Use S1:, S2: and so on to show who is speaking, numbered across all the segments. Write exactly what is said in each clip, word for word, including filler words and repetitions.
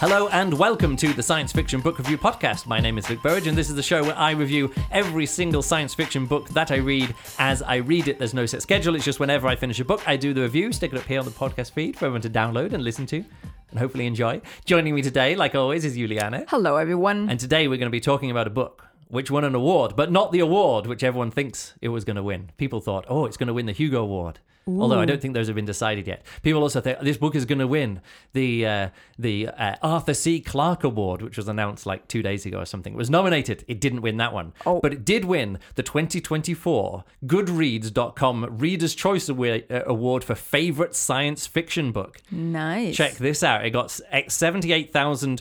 S1: Hello and welcome to the Science Fiction Book Review Podcast. My name is Luke Burridge and this is the show where I review every single science fiction book that I read as I read it. There's no set schedule, it's just whenever I finish a book, I do the review, stick it up here on the podcast feed for everyone to download and listen to and hopefully enjoy. Joining me today, like always, is Juliana.
S2: Hello, everyone.
S1: And today we're going to be talking about a book which won an award, but not the award which everyone thinks it was going to win. People thought, oh, it's going to win the Hugo Award. Ooh. Although I don't think those have been decided yet. People also think this book is going to win the uh, the uh, Arthur C. Clarke Award, which was announced like two days ago or something. It was nominated. It didn't win that one.
S2: Oh.
S1: But it did win the twenty twenty-four Goodreads dot com Reader's Choice Award for Favorite Science Fiction Book.
S2: Nice.
S1: Check this out. It got seventy-eight thousand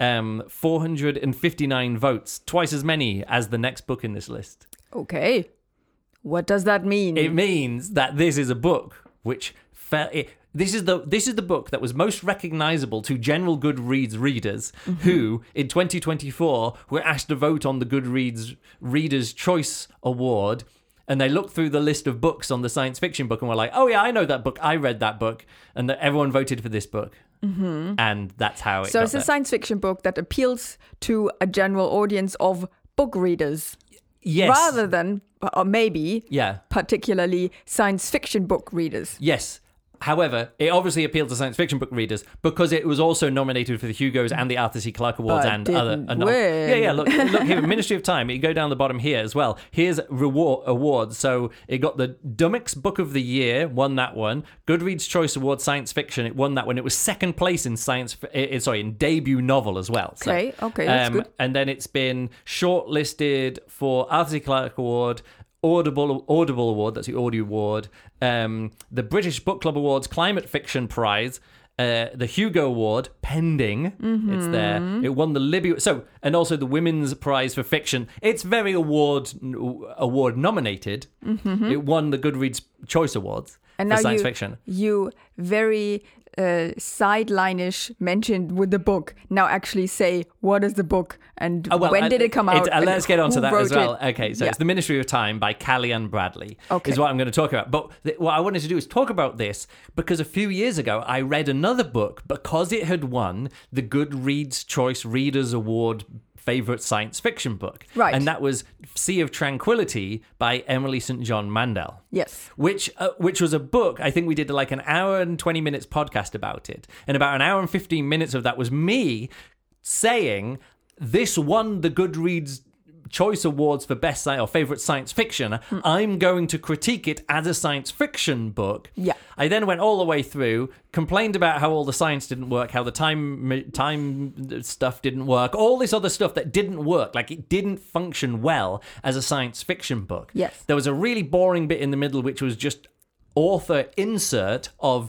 S1: four hundred fifty-nine votes, twice as many as the next book in this list.
S2: Okay. What does that mean?
S1: It means that this is a book which fe- it, this is the this is the book that was most recognizable to general Goodreads readers mm-hmm. who in twenty twenty-four were asked to vote on the Goodreads Reader's Choice Award, and they looked through the list of books on the science fiction book and were like, "Oh yeah, I know that book. I read that book," and that everyone voted for this book.
S2: Mm-hmm.
S1: And that's how it
S2: So
S1: got
S2: it's a
S1: there.
S2: science fiction book that appeals to a general audience of book readers.
S1: Yes.
S2: Rather than, or maybe,
S1: yeah.
S2: particularly science fiction book readers.
S1: Yes. However, it obviously appealed to science fiction book readers because it was also nominated for the Hugos and the Arthur C. Clarke Awards
S2: But
S1: and
S2: didn't
S1: other. And
S2: win.
S1: Yeah, yeah. Look, look here, Ministry of Time. You go down the bottom here as well. Here's reward awards. So it got the Dummix Book of the Year, won that one. Goodreads Choice Award Science Fiction, it won that one. It was second place in science. Uh, sorry, in debut novel as well. So,
S2: Okay, okay, that's
S1: um,
S2: good.
S1: And then it's been shortlisted for Arthur C. Clarke Award. Audible Audible Award, that's the Audio Award, um, the British Book Club Awards Climate Fiction Prize, uh, the Hugo Award, pending,
S2: Mm-hmm.
S1: it's there. It won the Libby, so, and also the Women's Prize for Fiction. It's very award award nominated. Mm-hmm. It won the Goodreads Choice Awards
S2: And
S1: for
S2: now
S1: science
S2: you,
S1: fiction.
S2: you very uh, sideline-ish mentioned with the book. Now actually say, what is the book and
S1: Oh, well,
S2: when
S1: uh,
S2: did it come out?
S1: It, uh,
S2: and
S1: let's get on to
S2: who
S1: that
S2: wrote
S1: as well.
S2: it?
S1: Okay, so
S2: Yeah.
S1: it's The Ministry of Time by Callie-Anne Bradley
S2: Okay.
S1: is what I'm going to talk about. But th- what I wanted to do is talk about this because a few years ago I read another book because it had won the Goodreads Choice Readers Award favorite science fiction book.
S2: Right.
S1: And that was Sea of Tranquility by Emily Saint John Mandel.
S2: Yes.
S1: Which uh, which was a book, I think we did like an hour and twenty minutes podcast about it. And about an hour and fifteen minutes of that was me saying, this won the Goodreads Choice Awards for Best Science or Favorite Science Fiction. Mm. I'm going to critique it as a science fiction book.
S2: Yeah.
S1: I then went all the way through, complained about how all the science didn't work, how the time time stuff didn't work, all this other stuff that didn't work, like it didn't function well as a science fiction book.
S2: Yes.
S1: There was a really boring bit in the middle, which was just author insert of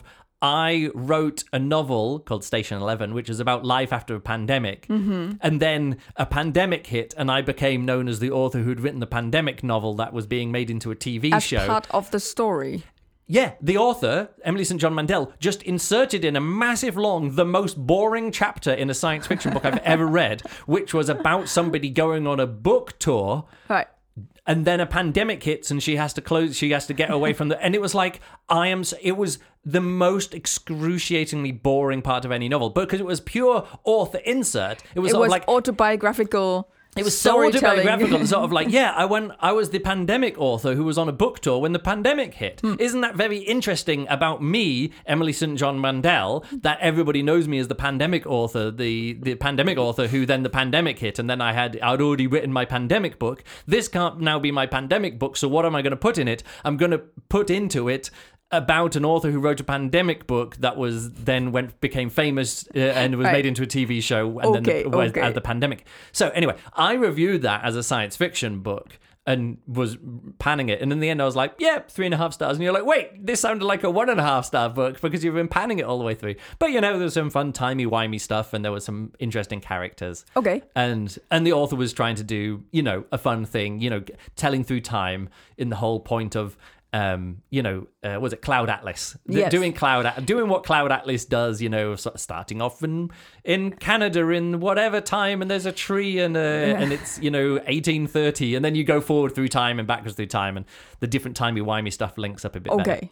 S1: I wrote a novel called Station Eleven, which is about life after a pandemic. Mm-hmm. And then a pandemic hit, and I became known as the author who'd written the pandemic novel that was being made into a T V
S2: As
S1: show.
S2: part of the story.
S1: Yeah, the author, Emily Saint John Mandel, just inserted in a massive long, the most boring chapter in a science fiction book I've ever read, which was about somebody going on a book tour.
S2: Right.
S1: And then a pandemic hits and she has to close, she has to get away from the, and it was like, I am, it was the most excruciatingly boring part of any novel because it was pure author insert. It was
S2: It
S1: sort
S2: was
S1: of like,
S2: autobiographical.
S1: it was so
S2: storytelling.
S1: autobiographical, sort of like, yeah, I went, I was the pandemic author who was on a book tour when the pandemic hit.
S2: Hmm.
S1: Isn't that very interesting about me, Emily Saint John Mandel, that everybody knows me as the pandemic author, the the pandemic author who then the pandemic hit, and then I had I'd already written my pandemic book. This can't now be my pandemic book, so what am I going to put in it? I'm going to put into it about an author who wrote a pandemic book that was then went became famous uh, and was
S2: Right.
S1: made into a T V show and
S2: Okay,
S1: then the, was,
S2: okay.
S1: as the pandemic. So anyway, I reviewed that as a science fiction book and was panning it. And in the end, I was like, yeah, three and a half stars. And you're like, wait, this sounded like a one and a half star book because you've been panning it all the way through. But, you know, there's some fun, timey-wimey stuff and there was some interesting characters.
S2: Okay.
S1: And and the author was trying to do, you know, a fun thing, you know, telling through time in the whole point of, um, you know, uh, was it Cloud Atlas? D-
S2: Yes.
S1: Doing Cloud, doing what Cloud Atlas does, you know, sort of starting off in in Canada in whatever time, and there's a tree, and uh, and it's, you know, eighteen thirty, and then you go forward through time and backwards through time, and the different timey-wimey stuff links up a bit better.
S2: Okay.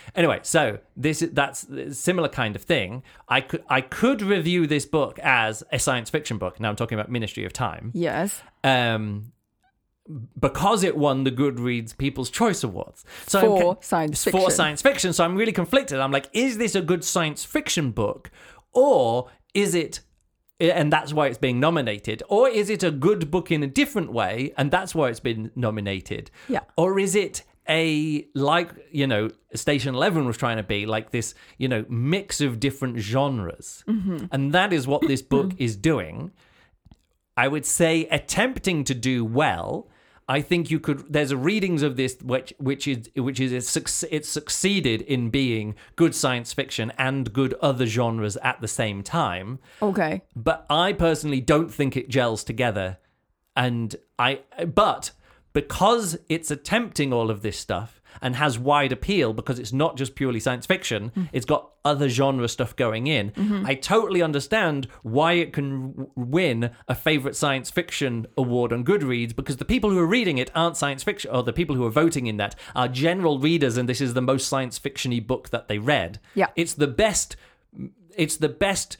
S1: Anyway, so this that's a similar kind of thing. I could I could review this book as a science fiction book. Now I'm talking about Ministry of Time.
S2: Yes.
S1: Um, because it won the Goodreads People's Choice Awards. So
S2: for
S1: I'm,
S2: science
S1: for
S2: fiction.
S1: science fiction. So I'm really conflicted. I'm like, is this a good science fiction book, or is it? And that's why it's being nominated. Or is it a good book in a different way, and that's why it's been nominated?
S2: Yeah.
S1: Or is it a, like, you know, Station Eleven was trying to be, like this, you know, mix of different genres? Mm-hmm. And that is what this book is doing. I would say attempting to do well. I think you could. There's a readings of this which which is which is it's, it's succeeded in being good science fiction and good other genres at the same time.
S2: Okay.
S1: But I personally don't think it gels together, and I. But because it's attempting all of this stuff and has wide appeal, because it's not just purely science fiction, mm. it's got other genre stuff going in. Mm-hmm. I totally understand why it can w- win a favorite science fiction award on Goodreads, because the people who are reading it aren't science fiction, or the people who are voting in that are general readers, and this is the most science fiction-y book that they read.
S2: Yeah.
S1: It's the best... It's the best,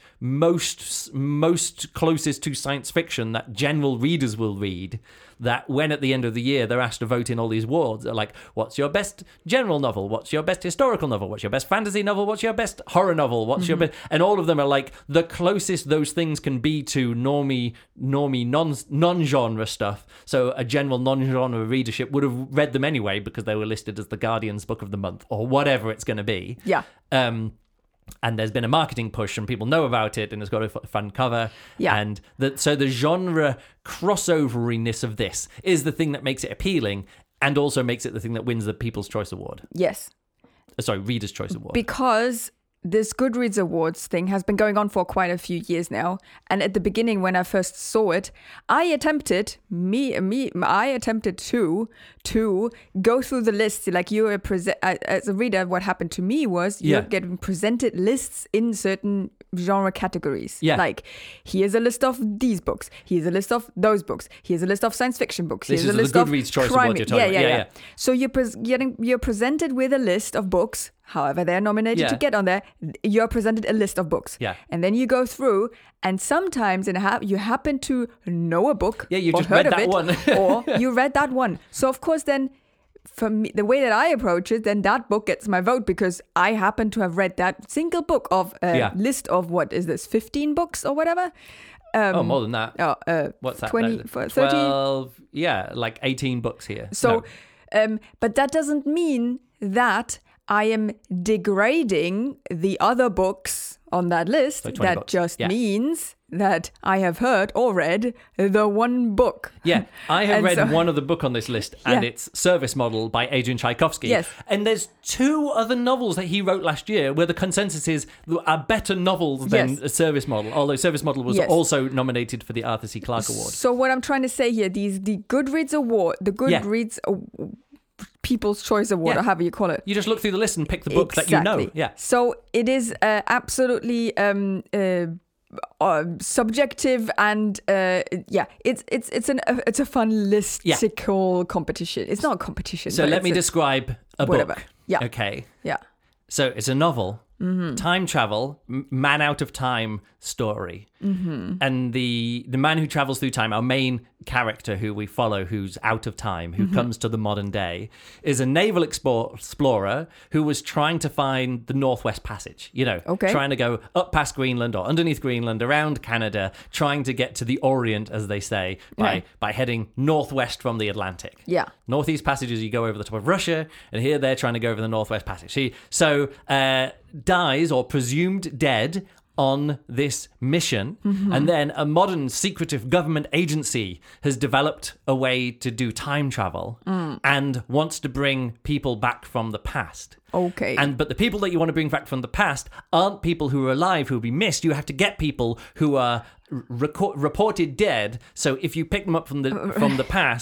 S1: most most closest to science fiction that general readers will read, that when at the end of the year they're asked to vote in all these awards, they're like, what's your best general novel? What's your best historical novel? What's your best fantasy novel? What's your best horror novel? What's mm-hmm. your best... And all of them are like the closest those things can be to normie, normie non, non-genre stuff. So a general non-genre readership would have read them anyway because they were listed as the Guardian's Book of the Month or whatever it's going to be.
S2: Yeah.
S1: Um... And there's been a marketing push, and people know about it, and it's got a fun cover.
S2: Yeah.
S1: And the, so the genre crossoveriness of this is the thing that makes it appealing, and also makes it the thing that wins the People's Choice Award.
S2: Yes.
S1: Sorry, Reader's Choice Award.
S2: Because this Goodreads Awards thing has been going on for quite a few years now. And at the beginning, when I first saw it, I attempted, me, me, I attempted to, to go through the lists. Like you were present as a reader, what happened to me was you're
S1: yeah.
S2: getting presented lists in certain genre categories.
S1: Yeah.
S2: Like, here's a list of these books. Here's a list of those books. Here's a list of science fiction books.
S1: This
S2: here's
S1: is
S2: a list
S1: the
S2: of
S1: Goodreads Choice
S2: crime.
S1: Award you're talking
S2: yeah,
S1: about.
S2: yeah,
S1: Yeah,
S2: yeah,
S1: yeah.
S2: So you're pres- getting you're presented with a list of books, however they're nominated
S1: Yeah.
S2: to get on there. You're presented a list of books.
S1: Yeah.
S2: And then you go through, and sometimes in ha- you happen to know a book.
S1: Yeah, you
S2: or
S1: just
S2: heard
S1: read
S2: of
S1: that
S2: it,
S1: one.
S2: or you read that one. So of course then, for me, the way that I approach it, then that book gets my vote because I happen to have read that single book of a
S1: Yeah.
S2: list of, what is this, fifteen books or whatever? Um,
S1: oh, more than that.
S2: Oh, uh,
S1: What's that?
S2: twenty,
S1: No,
S2: thirty?
S1: twelve, yeah, like eighteen books here.
S2: So,
S1: No.
S2: um, but that doesn't mean that I am degrading the other books on that list.
S1: So twenty
S2: that
S1: books.
S2: just
S1: Yeah.
S2: means that I have heard or read the one book.
S1: Yeah, I have
S2: And
S1: read
S2: so-
S1: one of the book on this list, and
S2: Yeah.
S1: it's Service Model by Adrian Tchaikovsky.
S2: Yes.
S1: And there's two other novels that he wrote last year where the consensus is are better novels than
S2: Yes.
S1: a Service Model, although Service Model was
S2: Yes.
S1: also nominated for the Arthur C. Clarke Award.
S2: So what I'm trying to say here, these the Goodreads Award, the
S1: Yeah.
S2: Goodreads Aw- People's Choice Award,
S1: Yeah.
S2: or however you call it.
S1: You just look through the list and pick the book
S2: Exactly.
S1: that you know. Yeah.
S2: So it is uh, absolutely um, uh, uh, subjective, and uh, yeah, it's it's it's an uh, it's a fun listicle competition. It's not a competition.
S1: So
S2: but
S1: let
S2: it's
S1: me
S2: a-
S1: describe a
S2: whatever.
S1: book.
S2: Yeah.
S1: Okay.
S2: Yeah.
S1: So it's a novel,
S2: Mm-hmm.
S1: time travel, m- man out of time story.
S2: Mm-hmm.
S1: And the the man who travels through time, our main character who we follow, who's out of time, who
S2: Mm-hmm.
S1: comes to the modern day, is a naval explore, explorer who was trying to find the Northwest Passage. You know,
S2: Okay.
S1: trying to go up past Greenland or underneath Greenland, around Canada, trying to get to the Orient, as they say, by,
S2: Yeah.
S1: by heading northwest from the Atlantic.
S2: Yeah.
S1: Northeast Passages, you go over the top of Russia, and here they're trying to go over the Northwest Passage. See, so uh, dies or presumed dead on this mission,
S2: Mm-hmm.
S1: and then a modern secretive government agency has developed a way to do time travel
S2: Mm.
S1: and wants to bring people back from the past.
S2: Okay.
S1: And but the people that you want to bring back from the past aren't people who are alive who will be missed. You have to get people who are reco- reported dead. So if you pick them up from the from the past,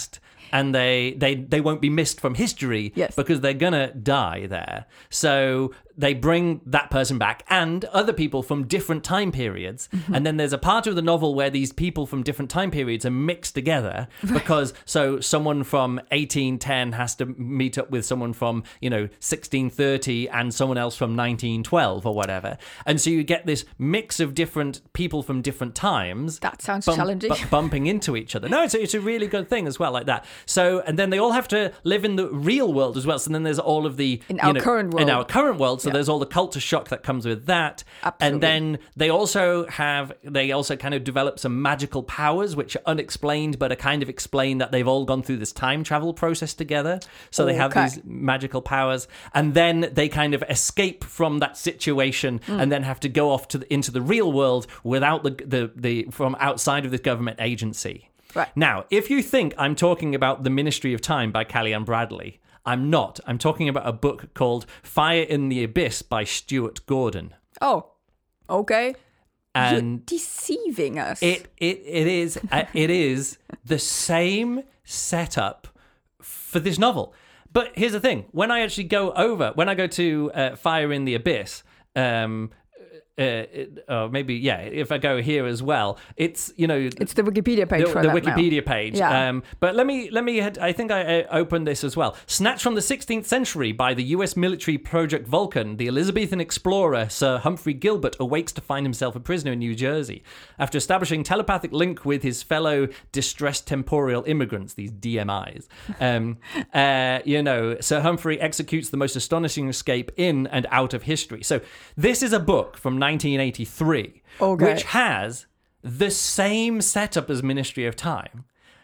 S1: and they they they won't be missed from history
S2: Yes.
S1: because they're gonna die there. So they bring that person back and other people from different time periods.
S2: Mm-hmm.
S1: And then there's a part of the novel where these people from different time periods are mixed together because so someone from eighteen ten has to meet up with someone from, you know, sixteen thirty and someone else from nineteen twelve or whatever. And so you get this mix of different people from different times.
S2: That sounds
S1: bump-
S2: challenging.
S1: bu- bumping into each other. No, it's a, it's a really good thing as well, like that. So, and then they all have to live in the real world as well. So then there's all of the
S2: In
S1: you
S2: our
S1: know,
S2: current world.
S1: in our current world. So
S2: Yeah.
S1: there's all the culture shock that comes with that.
S2: Absolutely.
S1: And then they also have they also kind of develop some magical powers which are unexplained but are kind of explained that they've all gone through this time travel process together. So they have
S2: Okay.
S1: these magical powers, and then they kind of escape from that situation
S2: Mm.
S1: and then have to go off to the, into the real world without the the the from outside of this government agency.
S2: Right.
S1: Now, if you think I'm talking about The Ministry of Time by Callie-Anne Bradley, I'm not. I'm talking about a book called Fire in the Abyss by Stuart Gordon.
S2: Oh, okay.
S1: And
S2: You're deceiving us.
S1: it it it is uh, it is the same setup for this novel. But here's the thing: when I actually go over, when I go to uh, Fire in the Abyss, um, uh, it, or maybe yeah, if I go here as well, it's you know
S2: it's the Wikipedia page
S1: the,
S2: for
S1: the
S2: that now.
S1: Wikipedia page.
S2: Yeah.
S1: Um, but let me let me. I think I uh, opened this as well. Snatched from the sixteenth century by the U S military Project Vulcan, the Elizabethan explorer Sir Humphrey Gilbert awakes to find himself a prisoner in New Jersey. After establishing telepathic link with his fellow distressed temporal immigrants, these D M Is, um, uh, you know, Sir Humphrey executes the most astonishing escape in and out of history. So this is a book from nineteen eighty-three,
S2: Okay.
S1: which has the same setup as Ministry of Time.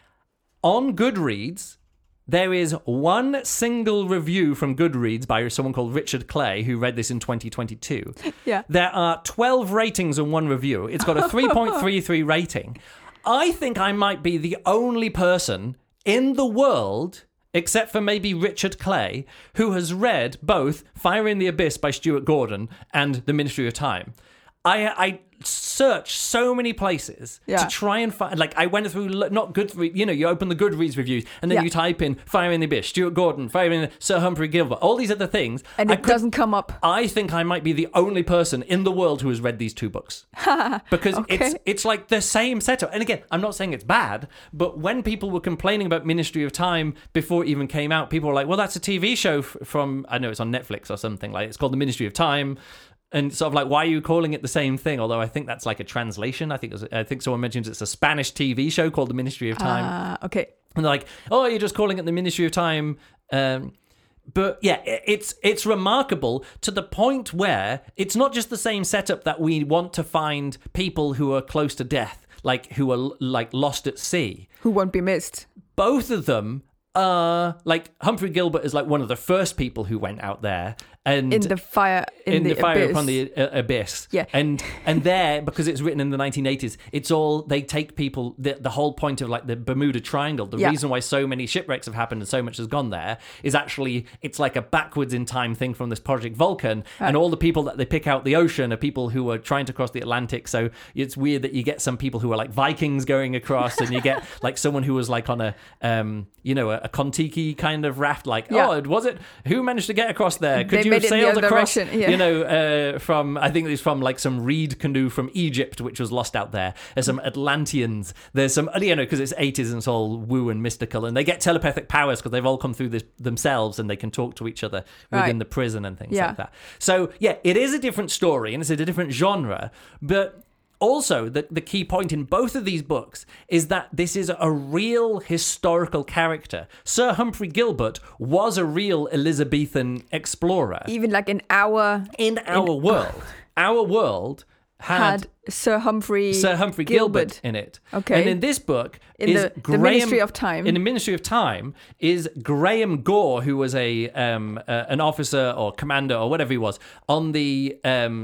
S1: On Goodreads, there is one single review from Goodreads by someone called Richard Clay, who read this in twenty twenty-two.
S2: Yeah.
S1: There are twelve ratings and one review. It's got a three point three three rating. I think I might be the only person in the world, except for maybe Richard Clay, who has read both Fire in the Abyss by Stuart Gordon and The Ministry of Time. I I searched so many places
S2: Yeah.
S1: to try and find, like, I went through, not Goodreads, you know, you open the Goodreads reviews, and then
S2: Yeah.
S1: you type in Fire in the Abyss, Stuart Gordon, Fire in the, Sir Humphrey Gilbert, all these other things.
S2: And
S1: I
S2: it
S1: could-
S2: doesn't come up.
S1: I think I might be the only person in the world who has read these two books. Because
S2: Okay.
S1: it's it's like the same setup. And again, I'm not saying it's bad, but when people were complaining about Ministry of Time before it even came out, people were like, well, that's a T V show f- from, I know it's on Netflix or something, like it's called The Ministry of Time. And sort of like, why are you calling it the same thing? Although I think that's like a translation. I think it was, I think someone mentions it's a Spanish T V show called The Ministry of Time.
S2: Ah, okay.
S1: And they're like, oh, you're just calling it the Ministry of Time. Um, but yeah, i- it's it's remarkable to the point where it's not just the same setup that we want to find people who are close to death, like who are like lost at sea.
S2: Who won't be missed?
S1: Both of them are like Humphrey Gilbert is like one of the first people who went out there. And
S2: In the fire, in,
S1: in the,
S2: the,
S1: fire
S2: abyss.
S1: upon the uh, abyss.
S2: Yeah.
S1: And and there, because it's written in the nineteen eighties, it's all, they take people, the, the whole point of like the Bermuda Triangle, the
S2: Yeah.
S1: reason why so many shipwrecks have happened and so much has gone there is actually, it's like a backwards in time thing from this Project Vulcan.
S2: Right.
S1: And all the people that they pick out the ocean are people who are trying to cross the Atlantic. So it's weird that you get some people who are like Vikings going across, and you get like someone who was like on a, um, you know, a, a Kon-Tiki kind of raft, like,
S2: Yeah.
S1: oh, was it? Who managed to get across there? Could
S2: They
S1: you
S2: made
S1: have
S2: it in the
S1: sailed
S2: other
S1: across?
S2: direction, yeah.
S1: You know, uh, from, I think it's from like some reed canoe from Egypt, which was lost out there. There's some Atlanteans. There's some, you know, because it's eighties and it's all woo and mystical, and they get telepathic powers because they've all come through this themselves, and they can talk to each other within
S2: Right.
S1: the prison and things
S2: Yeah.
S1: like that. So yeah, it is a different story and it's a different genre, but also, the, the key point in both of these books is that this is a real historical character. Sir Humphrey Gilbert was a real Elizabethan explorer.
S2: Even like in our
S1: In our world, our world had,
S2: had Sir Humphrey
S1: Sir Humphrey Gilbert, in it.
S2: Okay.
S1: And in this book
S2: In
S1: is
S2: the- the
S1: Graham,
S2: Ministry of Time.
S1: In the Ministry of Time is Graham Gore, who was a um uh, an officer or commander or whatever he was on the um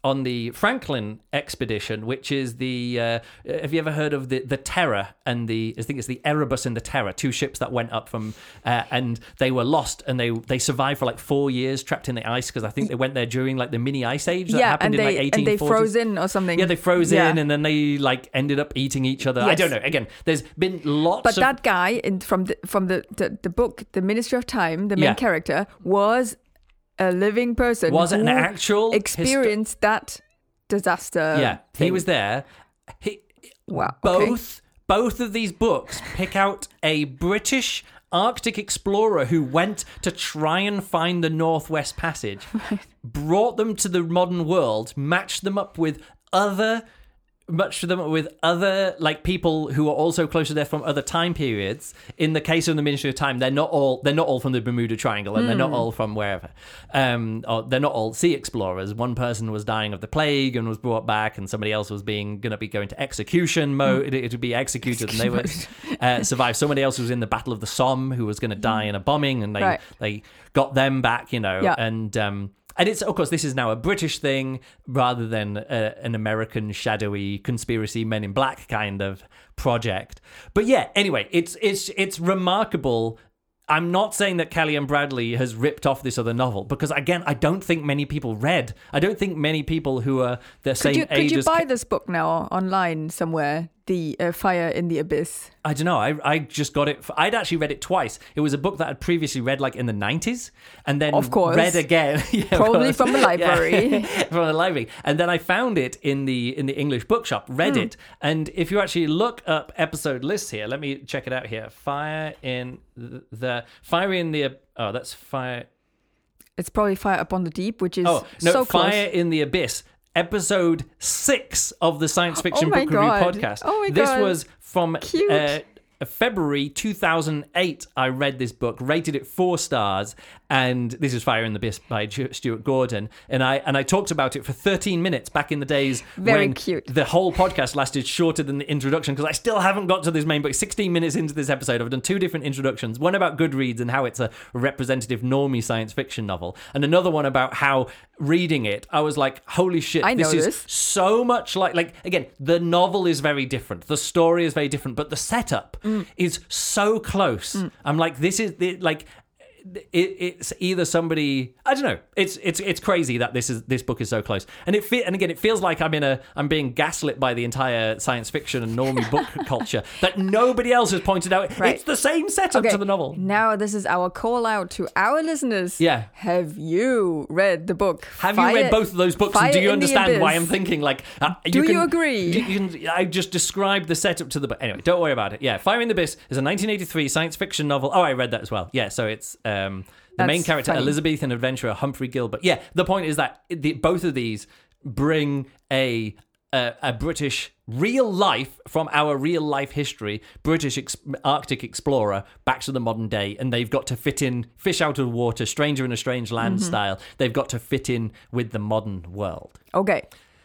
S1: on the Franklin expedition, which is the. Uh, have you ever heard of the the Terror and the? I think it's the Erebus and the Terror, two ships that went up from, uh, and they were lost, and they they survived for like four years trapped in the ice because I think they went there during like the mini ice age that
S2: yeah,
S1: happened
S2: and
S1: in
S2: they,
S1: like eighteen forties.
S2: And they froze in or something.
S1: Yeah, they froze
S2: yeah.
S1: in, and then they like ended up eating each other.
S2: Yes.
S1: I don't know. Again, there's been lots.
S2: But
S1: of...
S2: that guy in from the from the, the, the book, The Ministry of Time, the main
S1: Yeah.
S2: character was a living person.
S1: Was it
S2: who
S1: an actual
S2: experienced histo- that disaster?
S1: Yeah,
S2: thing.
S1: he was there. He,
S2: Wow. okay.
S1: Both both of these books pick out a British Arctic explorer who went to try and find the Northwest Passage, brought them to the modern world, matched them up with other. Much of them with other like people who are also closer there from other time periods. In the case of the Ministry of Time, they're not all they're not all from the Bermuda Triangle, and mm. they're not all from wherever. Um, or they're not all sea explorers. One person was dying of the plague and was brought back, and somebody else was being going to be going to execution mode. Mm. It, it would be executed, and they would uh, survive. Somebody else was in the Battle of the Somme who was going to die in a bombing, and they
S2: right.
S1: they got them back. You know,
S2: yeah.
S1: and. Um, And it's, of course, this is now a British thing rather than a, an American shadowy conspiracy Men in Black kind of project. But yeah, anyway, it's it's it's remarkable. I'm not saying that Kellyanne Bradley has ripped off this other novel because, again, I don't think many people read. I don't think many people who are the
S2: could
S1: same
S2: you,
S1: age
S2: Could you
S1: as
S2: buy this book now online somewhere? The uh, Fire in the Abyss.
S1: I don't know. I I just got it. I'd actually read it twice. It was a book that I'd previously read like in the nineties, and then
S2: of course
S1: read again. yeah,
S2: probably from the library.
S1: Yeah, from the library, and then I found it in the in the English bookshop. Read mm. it, and if you actually look up episode lists here, let me check it out here. Fire in the, the Fire in the oh that's Fire.
S2: It's probably Fire Upon the Deep, which is
S1: oh no
S2: so close.
S1: Fire in the Abyss. Episode six of the Science Fiction
S2: oh
S1: Book
S2: God.
S1: Review podcast.
S2: Oh my
S1: this
S2: God.
S1: was from
S2: Cute.
S1: Uh, February two thousand eight. I read this book, rated it four stars, and this is Fire in the Abyss by Stuart Gordon. And I and I talked about it for thirteen minutes back in the days
S2: Very
S1: when
S2: cute.
S1: the whole podcast lasted shorter than the introduction because I still haven't got to this main book. sixteen minutes into this episode, I've done two different introductions. One about Goodreads and how it's a representative normie science fiction novel, and another one about how reading it, I was like, holy shit,
S2: I
S1: this
S2: know
S1: is
S2: this.
S1: so much like, like again, the novel is very different. The story is very different, but the setup mm. is so close. Mm. I'm like, this is the, like, it, it's either somebody, I don't know. It's it's it's crazy that this is this book is so close, and it fe- and again it feels like I'm in a I'm being gaslit by the entire science fiction and normie book culture that nobody else has pointed out.
S2: Right.
S1: It's the same setup
S2: okay.
S1: to the novel.
S2: Now this is our call out to our listeners.
S1: Yeah.
S2: Have you read the book?
S1: Have
S2: Fire,
S1: you read both of those books?
S2: Fire
S1: And do you
S2: in the
S1: understand why
S2: Abyss?
S1: I'm thinking like? Uh,
S2: Do
S1: you, can,
S2: you agree?
S1: You, you can, I just described the setup to the book. Anyway, don't worry about it. Yeah, Fire in the Abyss is a nineteen eighty-three science fiction novel. Oh, I read that as well. Yeah, so it's um, the
S2: That's
S1: main character,
S2: funny.
S1: Elizabethan adventurer Humphrey Gilbert. Yeah, the point is that the, both of these bring a a, a British real life from our real life history, British ex- Arctic explorer back to the modern day, and they've got to fit in fish out of water, stranger in a strange land
S2: Mm-hmm.
S1: style. They've got to fit in with the modern world.
S2: Okay.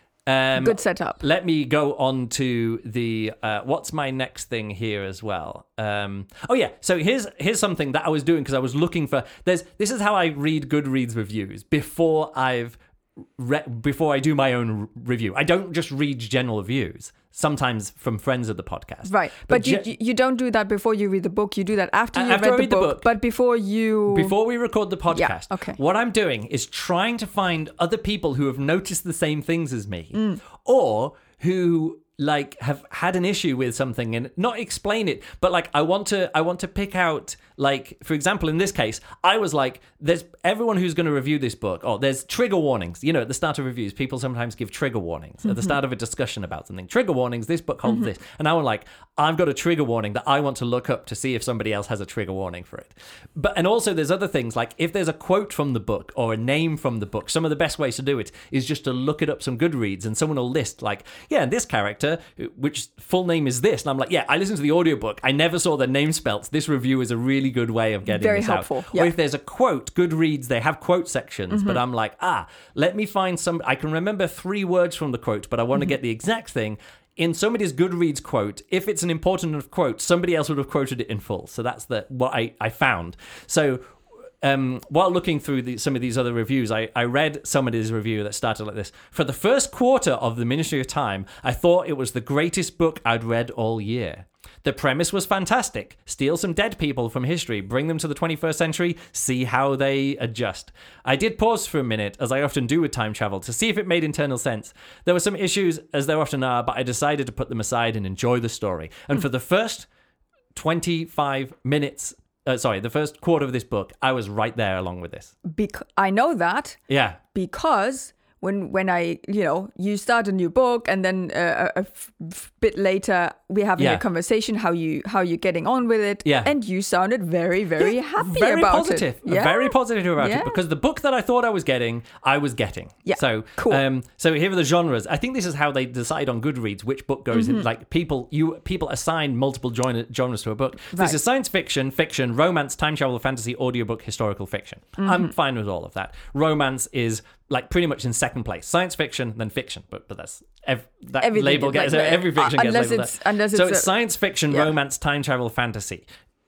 S1: Um,
S2: Good setup.
S1: Let me go on to the uh, what's my next thing here as well. Um, oh yeah, so here's here's something that I was doing because I was looking for. There's this is how I read Goodreads reviews before I've re- before I do my own r- review. I don't just read general reviews. Sometimes from friends of the podcast,
S2: Right, but,
S1: But
S2: you
S1: ge-
S2: you don't do that before you read the book. You do that after
S1: Uh,
S2: you
S1: after I
S2: read,
S1: read
S2: the,
S1: the
S2: book,
S1: book.
S2: But before you
S1: Before we record the podcast,
S2: Yeah, okay.
S1: what I'm doing is trying to find other people who have noticed the same things as me,
S2: Mm.
S1: or who like have had an issue with something and not explain it, but like I want to I want to pick out, like, for example, in this case, I was like, there's everyone who's going to review this book, oh, there's trigger warnings. You know, at the start of reviews, people sometimes give trigger warnings mm-hmm. at the start of a discussion about something. Trigger warnings, this book holds mm-hmm. this. And I was like, I've got a trigger warning that I want to look up to see if somebody else has a trigger warning for it. But and also there's other things, like if there's a quote from the book or a name from the book, some of the best ways to do it is just to look it up some Goodreads, and someone will list like, yeah, and this character, which full name is this. And I'm like, yeah, I listened to the audiobook. I never saw their name spelt. This review is a really good way of getting
S2: Very
S1: this
S2: helpful.
S1: out.
S2: Yeah.
S1: Or if there's a quote, Goodreads, they have quote sections,
S2: Mm-hmm.
S1: but I'm like, ah, let me find some, I can remember three words from the quote, but I want to
S2: Mm-hmm.
S1: get the exact thing. In somebody's Goodreads quote, if it's an important enough quote, somebody else would have quoted it in full. So that's the what I, I found. So um, while looking through the, some of these other reviews, I, I read somebody's review that started like this. For the first quarter of The Ministry of Time, I thought it was the greatest book I'd read all year. The premise was fantastic. Steal some dead people from history, bring them to the twenty-first century, see how they adjust. I did pause for a minute, as I often do with time travel, to see if it made internal sense. There were some issues, as there often are, but I decided to put them aside and enjoy the story. And mm. for the first twenty-five minutes, uh, sorry, the first quarter of this book, I was right there along with this.
S2: Bec- I know that.
S1: Yeah.
S2: Because... When when I, you know, you start a new book and then uh, a, a f- f- bit later we're having
S1: yeah.
S2: a conversation, how you how you're getting on with it.
S1: Yeah.
S2: And you sounded very, very
S1: yeah,
S2: happy
S1: very
S2: about
S1: positive.
S2: it. Yeah.
S1: Very positive about
S2: yeah.
S1: it because the book that I thought I was getting, I was getting.
S2: Yeah.
S1: So,
S2: cool.
S1: um, so here are the genres. I think this is how they decide on Goodreads which book goes
S2: mm-hmm.
S1: in. Like people, you people assign multiple join- genres to a book.
S2: Right.
S1: This is science fiction, fiction, romance, time travel, fantasy, audiobook, historical fiction. Mm-hmm. I'm fine with all of that. Romance is like pretty much in second place. Science fiction, then fiction. But but that's ev- that
S2: Everything
S1: label gets
S2: like,
S1: every fiction
S2: uh,
S1: gets
S2: unless
S1: labeled
S2: it's,
S1: that.
S2: Unless
S1: so
S2: it's,
S1: it's
S2: a,
S1: science fiction,
S2: yeah.
S1: romance, time travel, fantasy.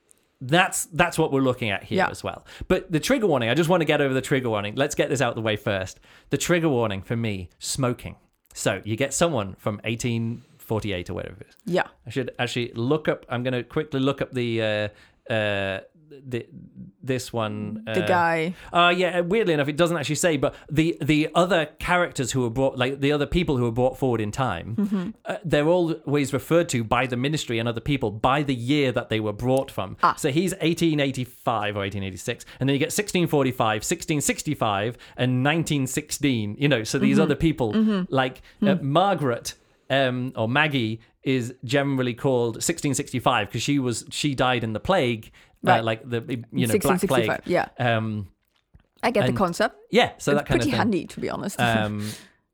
S1: That's that's what we're looking at here
S2: yeah.
S1: as well. But the trigger warning, I just want to get over the trigger warning. Let's get this out of the way first. The trigger warning for me, smoking. So you get someone from eighteen forty-eight or whatever it is.
S2: Yeah.
S1: I should actually look up, I'm going to quickly look up the... Uh, uh, the this one
S2: the
S1: uh,
S2: guy
S1: uh yeah weirdly enough it doesn't actually say, but the the other characters who were brought, like the other people who were brought forward in time, mm-hmm. uh, they're always referred to by the Ministry and other people by the year that they were brought from.
S2: ah.
S1: So he's eighteen eighty-five or eighteen eighty-six, and then you get sixteen forty-five, sixteen sixty-five and nineteen sixteen, you know, so these mm-hmm. other people mm-hmm. like uh, mm. Margaret um or Maggie is generally called sixteen sixty-five because she was she died in the plague. Right. Uh, like the you know Black Plague.
S2: Yeah,
S1: um,
S2: I get
S1: and,
S2: the concept.
S1: Yeah, so
S2: it's
S1: that kind of
S2: thing.
S1: thing.
S2: Pretty handy, to be honest.
S1: um,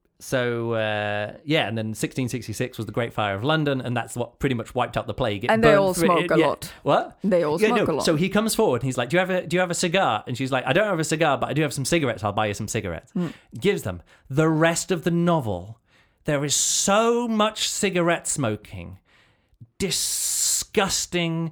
S1: so uh, yeah, and then sixteen sixty-six was the Great Fire of London, and that's what pretty much wiped out the plague. It
S2: and they all
S1: through,
S2: smoke
S1: it,
S2: a
S1: yeah.
S2: lot.
S1: What?
S2: They all
S1: yeah,
S2: smoke
S1: no.
S2: a lot.
S1: So he comes forward and he's like, "Do you have a Do you have a cigar?" And she's like, "I don't have a cigar, but I do have some cigarettes. I'll buy you some cigarettes." Mm. Gives them. The rest of the novel, there is so much cigarette smoking, disgusting,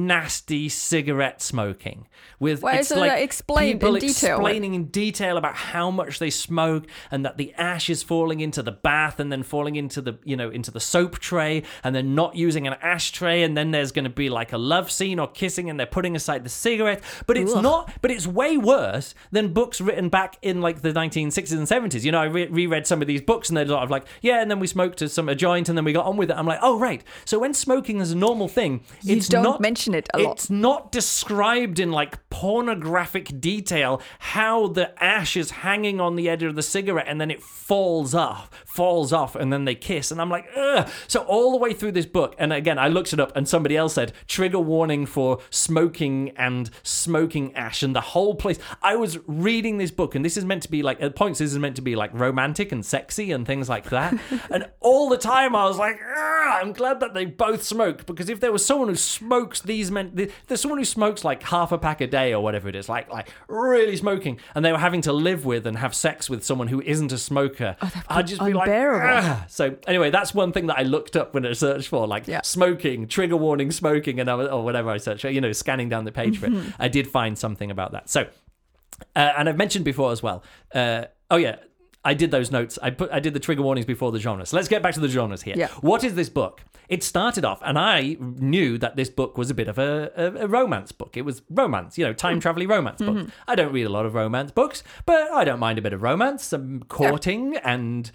S1: nasty cigarette smoking with
S2: well,
S1: it's
S2: so
S1: like
S2: explained
S1: people
S2: in detail.
S1: explaining in detail about how much they smoke and that the ash is falling into the bath and then falling into the you know into the soap tray and then not using an ashtray, and then there's going to be like a love scene or kissing and they're putting aside the cigarette. But it's Ugh. not but it's way worse than books written back in like the nineteen sixties and seventies. You know, I re- reread some of these books and they're sort of like, yeah, and then we smoked a, some a joint and then we got on with it. I'm like, oh right, so when smoking is a normal thing,
S2: you
S1: it's
S2: don't
S1: not
S2: mention it a lot.
S1: It's not described in like pornographic detail how the ash is hanging on the edge of the cigarette and then it falls off, falls off, and then they kiss. And I'm like, ugh. So all the way through this book, and again, I looked it up and somebody else said, trigger warning for smoking and smoking ash and the whole place. I was reading this book, and this is meant to be like, at points, this is meant to be like romantic and sexy and things like that. And all the time I was like, ugh, I'm glad that they both smoke, because if there was someone who smokes these men, there's someone who smokes like half a pack a day or whatever it is, like like really smoking, and they were having to live with and have sex with someone who isn't a smoker,
S2: oh,
S1: I'd just be
S2: unbearable.
S1: like, ugh. So anyway, that's one thing that I looked up when I searched for, like yeah. smoking, trigger warning, smoking, and I was, or whatever I searched, you know, scanning down the page for it. I did find something about that. So, uh, and I've mentioned before as well. Uh, oh yeah. I did those notes. I put. I did the trigger warnings before the genres. So let's get back to the genres here.
S2: Yeah.
S1: What is this book? It started off, and I knew that this book was a bit of a, a, a romance book. It was romance, you know, time travel-y romance mm-hmm. books. I don't read a lot of romance books, but I don't mind a bit of romance, some courting, yeah. and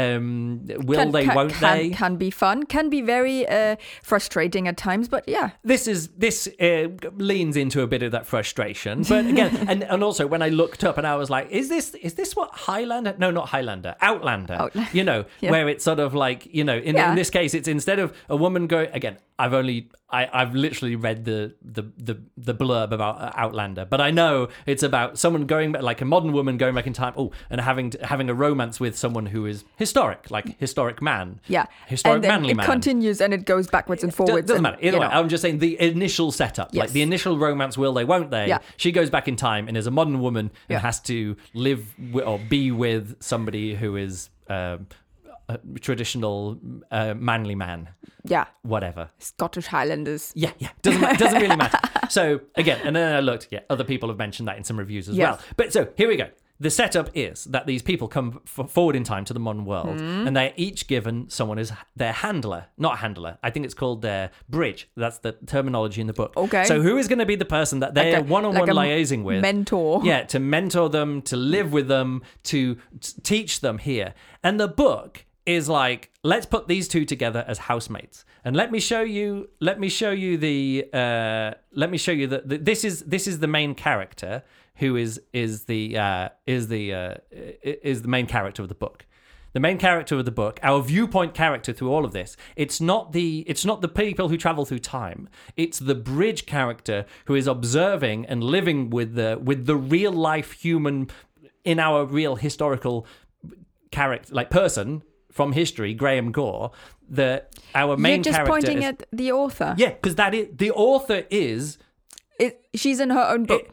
S1: um, will
S2: can,
S1: they,
S2: can,
S1: won't
S2: can,
S1: they?
S2: Can be fun, can be very uh, frustrating at times, but yeah.
S1: This is this uh, leans into a bit of that frustration, but again, and, and also when I looked up and I was like, is this is this what Highlander? No, not Highlander, Outlander. Outlander. You know, yeah. where it's sort of like, you know, in, yeah. in this case, it's instead of a woman going, again, I've only, I, I've literally read the, the, the, the blurb about Outlander, but I know it's about someone going back, like a modern woman going back in time, oh, and having to, having a romance with someone who is historic, like historic man.
S2: Yeah.
S1: Historic
S2: and then
S1: manly
S2: it
S1: man.
S2: It continues and it goes backwards and forwards.
S1: It doesn't
S2: and,
S1: matter. Either way,
S2: know.
S1: I'm just saying the initial setup, yes. like the initial romance, will they, won't they?
S2: Yeah.
S1: She goes back in time and is a modern woman and
S2: yeah.
S1: has to live with, or be with somebody who is... Uh, a traditional uh, manly man.
S2: Yeah.
S1: Whatever.
S2: Scottish Highlanders.
S1: Yeah, yeah. Doesn't, doesn't really matter. So, again, and then I looked, yeah, other people have mentioned that in some reviews as
S2: Yes.
S1: well. But so, here we go. The setup is that these people come f- forward in time to the modern world,
S2: Mm.
S1: and they're each given someone as their handler. Not handler. I think it's called their bridge. That's the terminology in the book.
S2: Okay.
S1: So who is going to be the person that they're
S2: Like a-
S1: one-on-one
S2: like a
S1: liaising with?
S2: mentor.
S1: Yeah, to mentor them, to live with them, to t- teach them here. And the book is like, let's put these two together as housemates, and let me show you. Let me show you the. Uh, let me show you that the, this is this is the main character who is is the uh, is the uh, is the main character of the book. The main character of the book, our viewpoint character through all of this. It's not the it's not the people who travel through time. It's the bridge character who is observing and living with the with the real life human in our real historical character, like person from history, Graham Gore. The our main
S2: You're just
S1: character
S2: pointing
S1: is,
S2: at the author.
S1: yeah, because that is the author is.
S2: It, she's in her own book.
S1: It,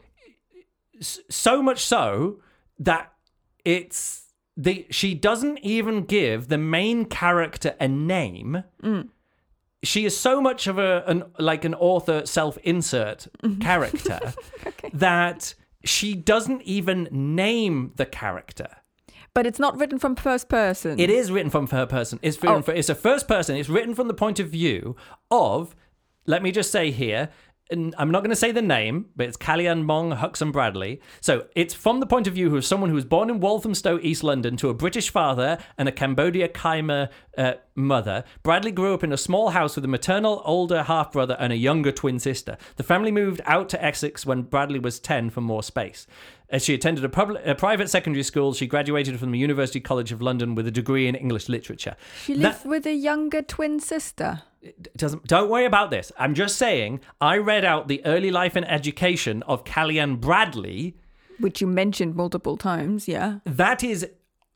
S1: so much so that it's the she doesn't even give the main character a name.
S2: Mm.
S1: She is so much of a an like an author self-insert character
S2: Okay.
S1: that she doesn't even name the character.
S2: But it's not written from first person.
S1: It is written from her person. It's written
S2: Oh.
S1: for, it's a first person. It's written from the point of view of, let me just say here, and I'm not going to say the name, but it's Callian Mong Huxham Bradley. So it's from the point of view of someone who was born in Walthamstow, East London, to a British father and a Cambodia Khmer uh, mother. Bradley grew up in a small house with a maternal older half-brother and a younger twin sister. The family moved out to Essex when Bradley was ten for more space. As she attended a, pub- a private secondary school, she graduated from the University College of London with a degree in English literature.
S2: She
S1: That-
S2: lived with a younger twin sister.
S1: It doesn't don't worry about this. I'm just saying I read out the early life and education of Callian Bradley.
S2: Which you mentioned multiple times, yeah.
S1: That is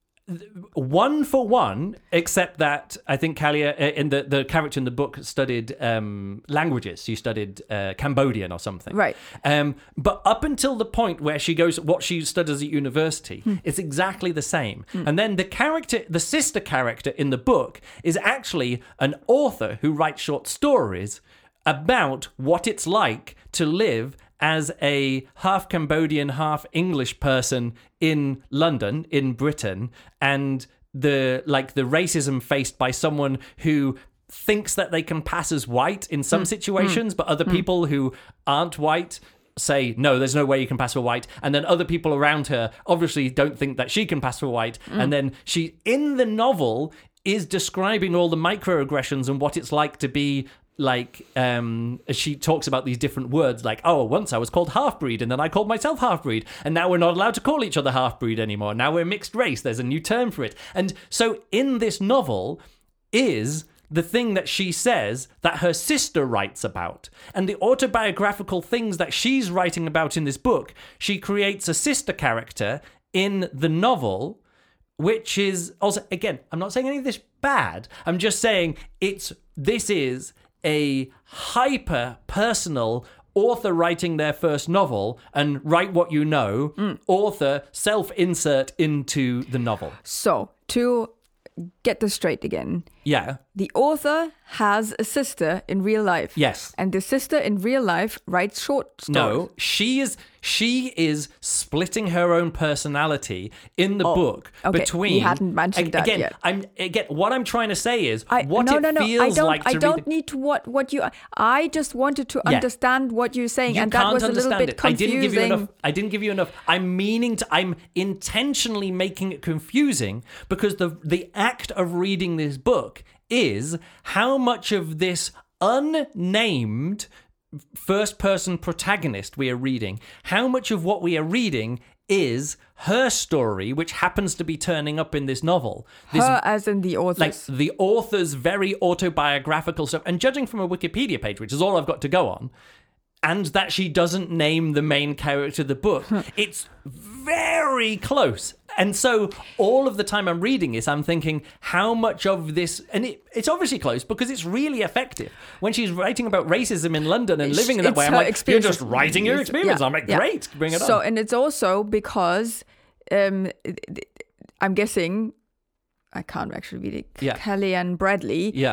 S1: one for one, except that I think Callia, uh, in the, the character in the book, studied um, languages. She studied uh, Cambodian or something.
S2: Right.
S1: Um, but up until the point where she goes, what she studies at university,
S2: Hmm.
S1: it's exactly the same. And then the character, the sister character in the book, is actually an author who writes short stories about what it's like to live as a half Cambodian, half English person in London, in Britain, and the like the racism faced by someone who thinks that they can pass as white in some situations, but other people who aren't white say, no, there's no way you can pass for white. And then other people around her obviously don't think that she can pass for white. And then she, in the novel, is describing all the microaggressions and what it's like to be like, um, she talks about these different words like, oh, once I was called half-breed and then I called myself half-breed and now we're not allowed to call each other half-breed anymore. Now we're mixed race. There's a new term for it. And so in this novel is the thing that she says that her sister writes about. And the autobiographical things that she's writing about in this book, she creates a sister character in the novel, which is also, again, I'm not saying any of this bad. I'm just saying it's this is a hyper personal author writing their first novel and write what you know,
S2: Mm.
S1: author self-insert into the novel.
S2: So, to get this straight again,
S1: Yeah.
S2: the author has a sister in real life.
S1: Yes.
S2: And the sister in real life writes short stories.
S1: No, she is she is splitting her own personality in the
S2: Oh,
S1: book
S2: okay.
S1: between.
S2: You hadn't mentioned that
S1: again,
S2: yet.
S1: I'm again. What I'm trying to say is
S2: I,
S1: what
S2: no,
S1: it
S2: no, no.
S1: feels
S2: I don't.
S1: like to
S2: I don't
S1: read.
S2: need to what what you. I just wanted to
S1: Yeah.
S2: understand what you're saying,
S1: You
S2: and that
S1: can't
S2: was a little
S1: understand
S2: bit
S1: it. I
S2: confusing.
S1: didn't give you enough. I didn't give you enough. I'm meaning to. I'm intentionally making it confusing because the the act of reading this book is how much of this unnamed first person protagonist we are reading, how much of what we are reading is her story, which happens to be turning up in this novel. This,
S2: Her as in the author.
S1: like the author's very autobiographical stuff. And judging from a Wikipedia page, which is all I've got to go on, and that she doesn't name the main character of the book, it's very close. And so all of the time I'm reading this, I'm thinking how much of this, and it, it's obviously close because it's really effective. When she's writing about racism in London and living in that
S2: It's
S1: way, I'm
S2: her
S1: like, you're
S2: experience.
S1: just writing your experience.
S2: Yeah,
S1: I'm like,
S2: yeah.
S1: great, bring it
S2: so,
S1: on.
S2: and it's also because um, I'm guessing I can't actually read it.
S1: Yeah.
S2: Callian Bradley
S1: Yeah.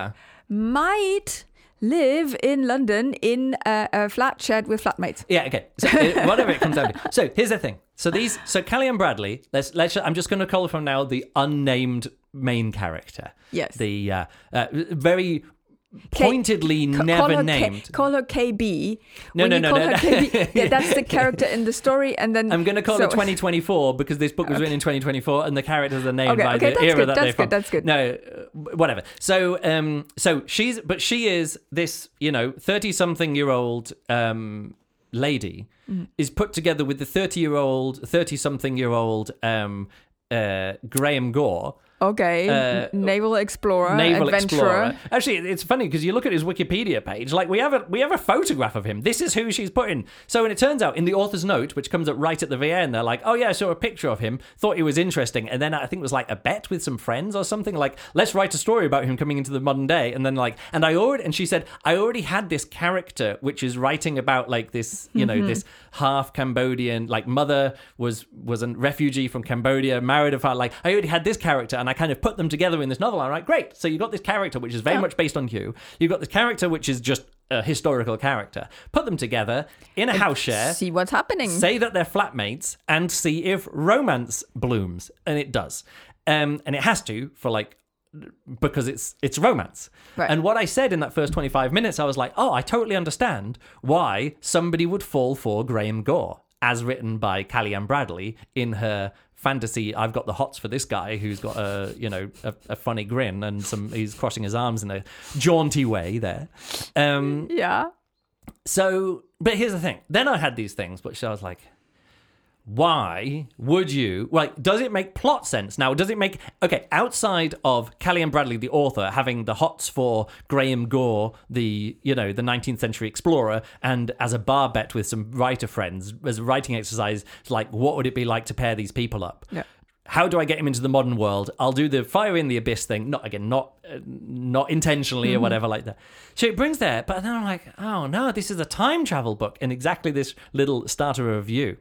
S2: might live in London in a, a flat shed with flatmates.
S1: Yeah, okay. So uh, whatever it comes down to. So here's the thing. So these, so Callie and Bradley. Let's let's. I'm just going to call from now the unnamed main character.
S2: Yes.
S1: The uh, uh, very pointedly
S2: K-
S1: never
S2: call her
S1: named.
S2: K- call her K B.
S1: No,
S2: when
S1: no,
S2: you
S1: no,
S2: call
S1: no,
S2: her
S1: no.
S2: K B, yeah, that's the character in the story, and then
S1: I'm going to call
S2: so,
S1: it twenty twenty-four because this book was written in twenty twenty-four, and the characters are named
S2: Okay,
S1: by
S2: okay,
S1: the
S2: that's
S1: era
S2: good,
S1: that
S2: that's
S1: they're from.
S2: good, that's good.
S1: No, uh, whatever. So, um, so she's, but she is this, you know, thirty-something-year-old um lady
S2: Mm.
S1: is put together with the thirty-year-old, thirty-something-year-old um uh Graham Gore.
S2: Okay,
S1: Uh,
S2: N- naval explorer,
S1: Naval
S2: adventurer.
S1: explorer. Actually, it's funny because you look at his Wikipedia page. Like we have a we have a photograph of him. This is who she's put in. So, and it turns out in the author's note, which comes up right at the very end, they're like, "Oh yeah, I saw a picture of him. Thought he was interesting." And then I think it was like a bet with some friends or something. Like, let's write a story about him coming into the modern day. And then like, and I already and she said, I already had this character which is writing about like this, you know,
S2: Mm-hmm.
S1: this half Cambodian like mother was was a refugee from Cambodia, married a father. Like I already had this character, and I kind of put them together in this novel. I'm like, great. So you got this character which is very
S2: Yeah.
S1: much based on you. You got this character which is just a historical character. Put them together in a house share.
S2: See what's happening.
S1: Say that they're flatmates and see if romance blooms, and it does. Um, and it has to for like because it's it's romance.
S2: Right.
S1: And what I said in that first twenty-five minutes, I was like, oh, I totally understand why somebody would fall for Graham Gore, as written by Callie Ann Bradley in her fantasy. I've got the hots for this guy who's got a you know a, a funny grin and some he's crossing his arms in a jaunty way there. Um,
S2: yeah.
S1: so, but here's the thing. Then I had these things, which I was like, why would you, like, does it make plot sense? Now, does it make, okay, outside of Callie Ann Bradley, the author, having the hots for Graham Gore, the, you know, the nineteenth century explorer, and as a bar bet with some writer friends, as a writing exercise, like, what would it be like to pair these people up?
S2: Yeah.
S1: How do I get him into the modern world? I'll do the fire in the abyss thing. Not again, not uh, not intentionally or whatever like that. So it brings there, but then I'm like, oh no, this is a time travel book, and exactly this little starter review.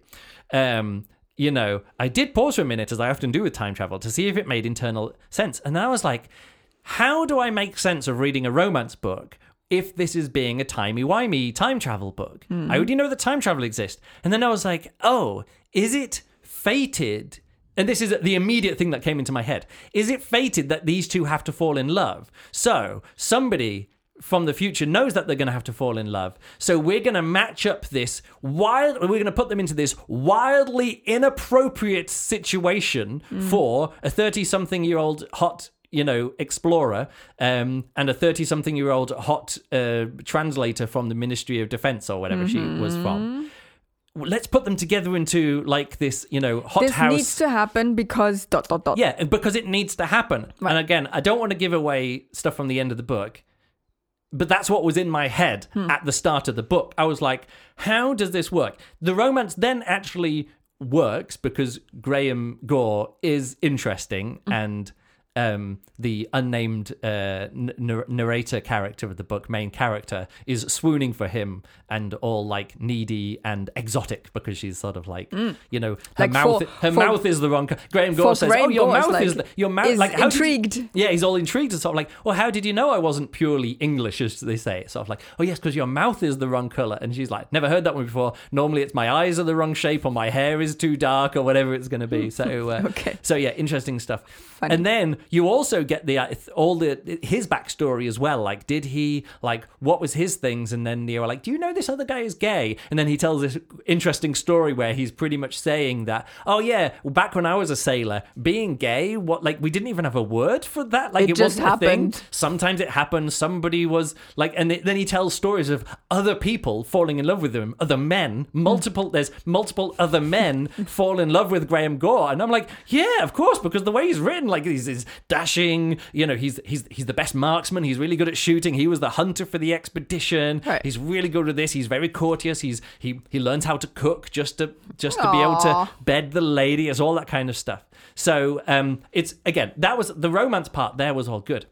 S1: Um, you know, I did pause for a minute, as I often do with time travel, to see if it made internal sense, and then I was like, how do I make sense of reading a romance book if this is being a timey-wimey time travel book? Mm. I already know that time travel exists, and then I was like, oh, is it fated? And this is the immediate thing that came into my head. Is it fated that these two have to fall in love? So somebody from the future knows that they're going to have to fall in love. So we're going to match up this wild, we're going to put them into this wildly inappropriate situation mm. for a thirty-something-year-old hot, you know, explorer um, and a thirty-something-year-old hot uh, translator from the Ministry of Defense or whatever mm-hmm. she was from. Let's put them together into like this, you know, hot
S2: this
S1: house.
S2: This needs to happen because dot, dot, dot.
S1: Yeah, because it needs to happen. Right. And again, I don't want to give away stuff from the end of the book, but that's what was in my head hmm. at the start of the book. I was like, how does this work? The romance then actually works because Graham Gore is interesting mm. and um, the unnamed uh, n- narrator character of the book, main character, is swooning for him and all like needy and exotic because she's sort of like, mm. you know, her
S2: like
S1: mouth.
S2: For,
S1: her
S2: for,
S1: mouth is the wrong. Co- Graham Gore says,
S2: Graham
S1: "Oh, your
S2: Gore
S1: mouth
S2: like,
S1: is the, your mouth."
S2: Is
S1: like how
S2: intrigued.
S1: You, yeah, he's all intrigued and sort of like, "Well, how did you know I wasn't purely English?" As they say, sort of like, "Oh yes, because your mouth is the wrong color." And she's like, "Never heard that one before. Normally, it's my eyes are the wrong shape or my hair is too dark or whatever it's going to be." So, uh,
S2: okay.
S1: So yeah, interesting stuff.
S2: Funny.
S1: And then you also get the uh, all the his backstory as well. Like, did he like what was his things? And then you were like, "Do you know this other guy is gay?" And then he tells this interesting story where he's pretty much saying that, "Oh yeah, back when I was a sailor, being gay, what like we didn't even have a word for that. Like
S2: it,
S1: it
S2: just
S1: wasn't
S2: happened.
S1: a thing. Sometimes it happened. Somebody was like, and then he tells stories of other people falling in love with him, other men, multiple. There's multiple other men fall in love with Graham Gore, and I'm like, yeah, of course, because the way he's written, like he's, he's dashing. You know, he's he's he's the best marksman. He's really good at shooting. He was the hunter for the expedition.
S2: Right.
S1: He's really good at this. He's very courteous. He's he he learns how to cook just to just to be able to bed the lady. It's all that kind of stuff. So um, it's again that was the romance part. There was all good,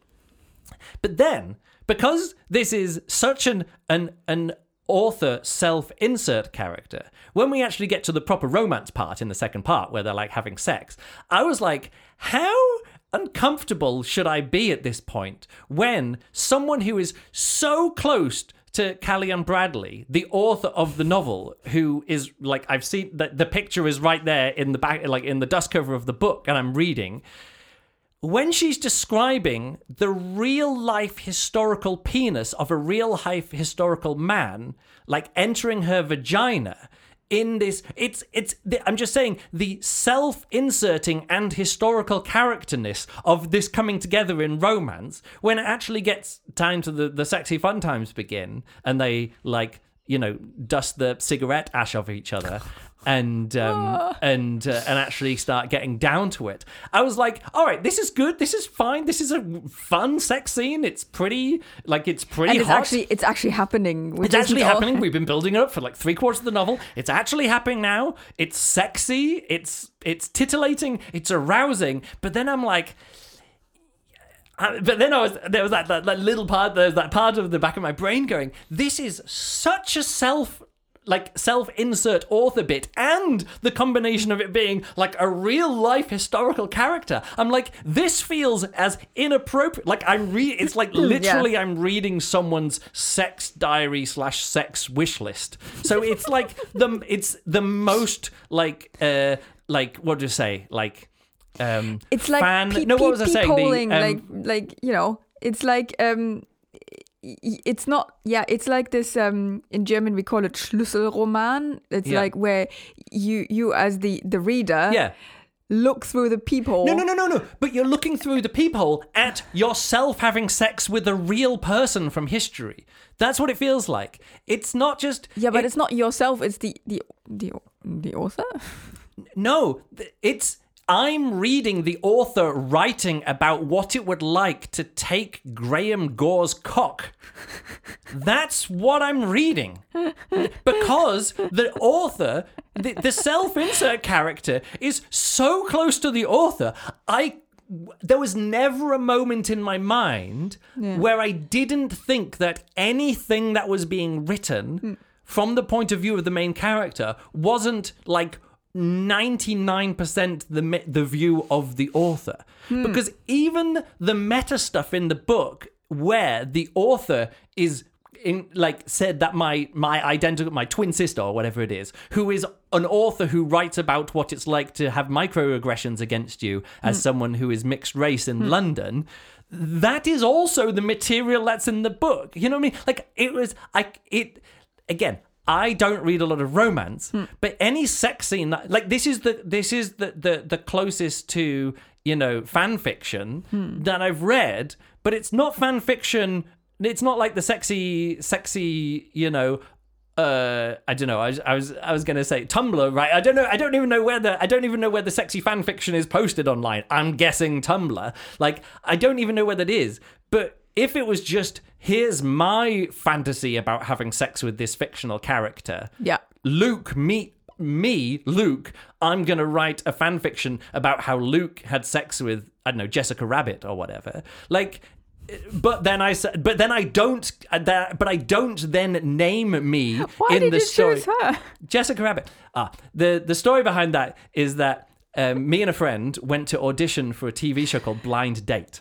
S1: but then because this is such an an an author self-insert character, when we actually get to the proper romance part in the second part where they're like having sex, I was like, how uncomfortable should I be at this point when someone who is so close to Callie-Anne Bradley, the author of the novel, who is like, I've seen that the picture is right there in the back, like in the dust cover of the book, and I'm reading, when she's describing the real life historical penis of a real life historical man, like entering her vagina in this, it's, it's, I'm just saying, the self-inserting and historical characterness of this coming together in romance, when it actually gets time to the, the sexy fun times begin, and they, like, you know, dust the cigarette ash off each other, and um, and uh, and actually start getting down to it. I was like, all right, this is good. This is fine. This is a fun sex scene. It's pretty, like, it's pretty
S2: and it's
S1: hot.
S2: actually it's actually happening.
S1: It's actually happening. We've been building it up for like three quarters of the novel. It's actually happening now. It's sexy. It's it's titillating. It's arousing. But then I'm like. Uh, but then I was there was that, that that little part there was that part of the back of my brain going, this is such a self like self-insert author bit, and the combination of it being like a real life historical character. I'm like, this feels as inappropriate. Like I'm re it's like literally yeah. I'm reading someone's sex diary slash sex wish list. So it's like the it's the most like uh like what do you say like. Um,
S2: it's like
S1: fan.
S2: P-
S1: no, what was I saying?
S2: Polling,
S1: the, um,
S2: like, like you know, it's like um, it's not. Yeah, it's like this. Um, in German, we call it Schlüsselroman. It's
S1: yeah.
S2: like where you, you as the the reader,
S1: yeah.
S2: look through the peephole.
S1: No, no, no, no, no. But you're looking through the peephole at yourself having sex with a real person from history. That's what it feels like. It's not just.
S2: Yeah, but
S1: it,
S2: it's not yourself. It's the the the the author.
S1: No, it's. I'm reading the author writing about what it would like to take Graham Gore's cock. That's what I'm reading. Because the author, the, the self-insert character, is so close to the author, I... There was never a moment in my mind yeah. where I didn't think that anything that was being written mm. from the point of view of the main character wasn't like... ninety-nine percent the the view of the author. Hmm. Because even the meta stuff in the book where the author is in like said that my my identical my twin sister or whatever it is, who is an author who writes about what it's like to have microaggressions against you as hmm. someone who is mixed race in hmm. London, that is also the material that's in the book. You know what I mean? Like it was I it again I don't read a lot of romance, mm. but any sex scene that, like this is the this is the the, the closest to, you know, fan fiction mm. that I've read, but it's not fan fiction. It's not like the sexy sexy, you know, uh I don't know. I was I was I was going to say Tumblr, right? I don't know. I don't even know where the I don't even know where the sexy fan fiction is posted online. I'm guessing Tumblr. Like I don't even know where that is. But if it was just, here's my fantasy about having sex with this fictional character.
S2: Yeah.
S1: Luke, me, me, Luke, I'm going to write a fan fiction about how Luke had sex with, I don't know, Jessica Rabbit or whatever. Like, but then I said, but then I don't, but I don't then name me
S2: Why
S1: in
S2: did
S1: the
S2: you
S1: story.
S2: Choose her?
S1: Jessica Rabbit. Ah, the, the story behind that is that um, me and a friend went to audition for a T V show called Blind Date.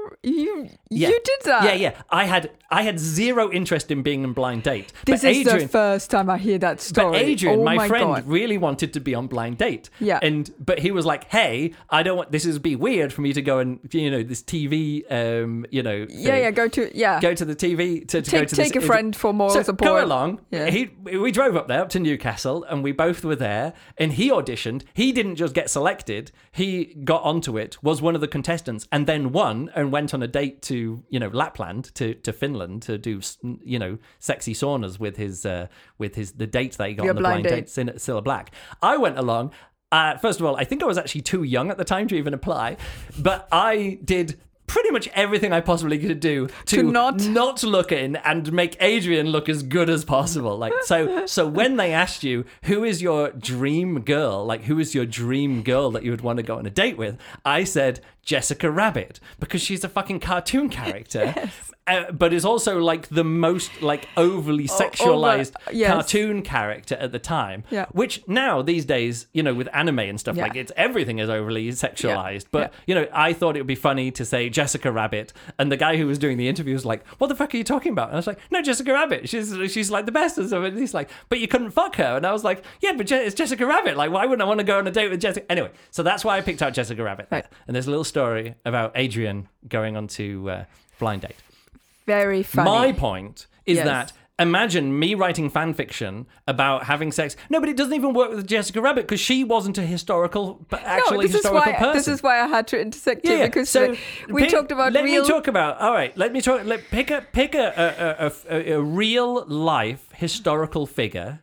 S2: You
S1: yeah.
S2: you did that?
S1: Yeah, yeah. I had I had zero interest in being on Blind Date.
S2: This
S1: but
S2: is
S1: Adrian,
S2: the first time I hear that story.
S1: But Adrian,
S2: oh
S1: my,
S2: my
S1: friend,
S2: God.
S1: really wanted to be on Blind Date.
S2: Yeah.
S1: And but he was like, "Hey, I don't want this is be weird for me to go and you know this T V, um, you know,
S2: yeah,
S1: thing.
S2: yeah, go to yeah,
S1: go to the T V to, to
S2: take,
S1: go to
S2: take
S1: this,
S2: a friend for moral
S1: so
S2: support.
S1: Go along.
S2: Yeah.
S1: He we drove up there up to Newcastle, and we both were there. And he auditioned. He didn't just get selected. He got onto it. Was one of the contestants, and then won and went on a date to you know Lapland to, to Finland to do you know sexy saunas with his uh, with his the date that he got
S2: Your
S1: on the
S2: blind
S1: blind date, date Cilla Black. I went along. Uh, first of all, I think I was actually too young at the time to even apply, but I did pretty much everything I possibly could do to,
S2: to not
S1: not look in and make Adrian look as good as possible. Like so, so when they asked you who is your dream girl, like who is your dream girl that you would want to go on a date with, I said Jessica Rabbit because she's a fucking cartoon character.
S2: Yes.
S1: Uh, but is also like the most like overly sexualized
S2: over, yes.
S1: cartoon character at the time.
S2: Yeah.
S1: Which now these days, you know, with anime and stuff,
S2: Yeah.
S1: like it's everything is overly sexualized.
S2: Yeah.
S1: But
S2: Yeah.
S1: you know, I thought it would be funny to say Jessica Rabbit, and the guy who was doing the interview was like, "What the fuck are you talking about?" And I was like, "No, Jessica Rabbit. She's she's like the best." And so and he's like, "But you couldn't fuck her." And I was like, "Yeah, but Je- it's Jessica Rabbit. Like, why wouldn't I want to go on a date with Jessica?" Anyway, so that's why I picked out Jessica Rabbit.
S2: Right.
S1: And there's a little story about Adrian going on to uh, blind date.
S2: Very funny.
S1: My point is
S2: Yes.
S1: that imagine me writing fan fiction about having sex. No, but it doesn't even work with Jessica Rabbit because she wasn't a historical, but actually
S2: no, this
S1: historical
S2: is why,
S1: person.
S2: This is why I had to intersect
S1: yeah,
S2: here
S1: yeah.
S2: because
S1: so
S2: uh, we
S1: pick-
S2: talked about
S1: let
S2: real.
S1: me talk about. All right, let me talk. Let pick a pick a a, a, a, a real life historical figure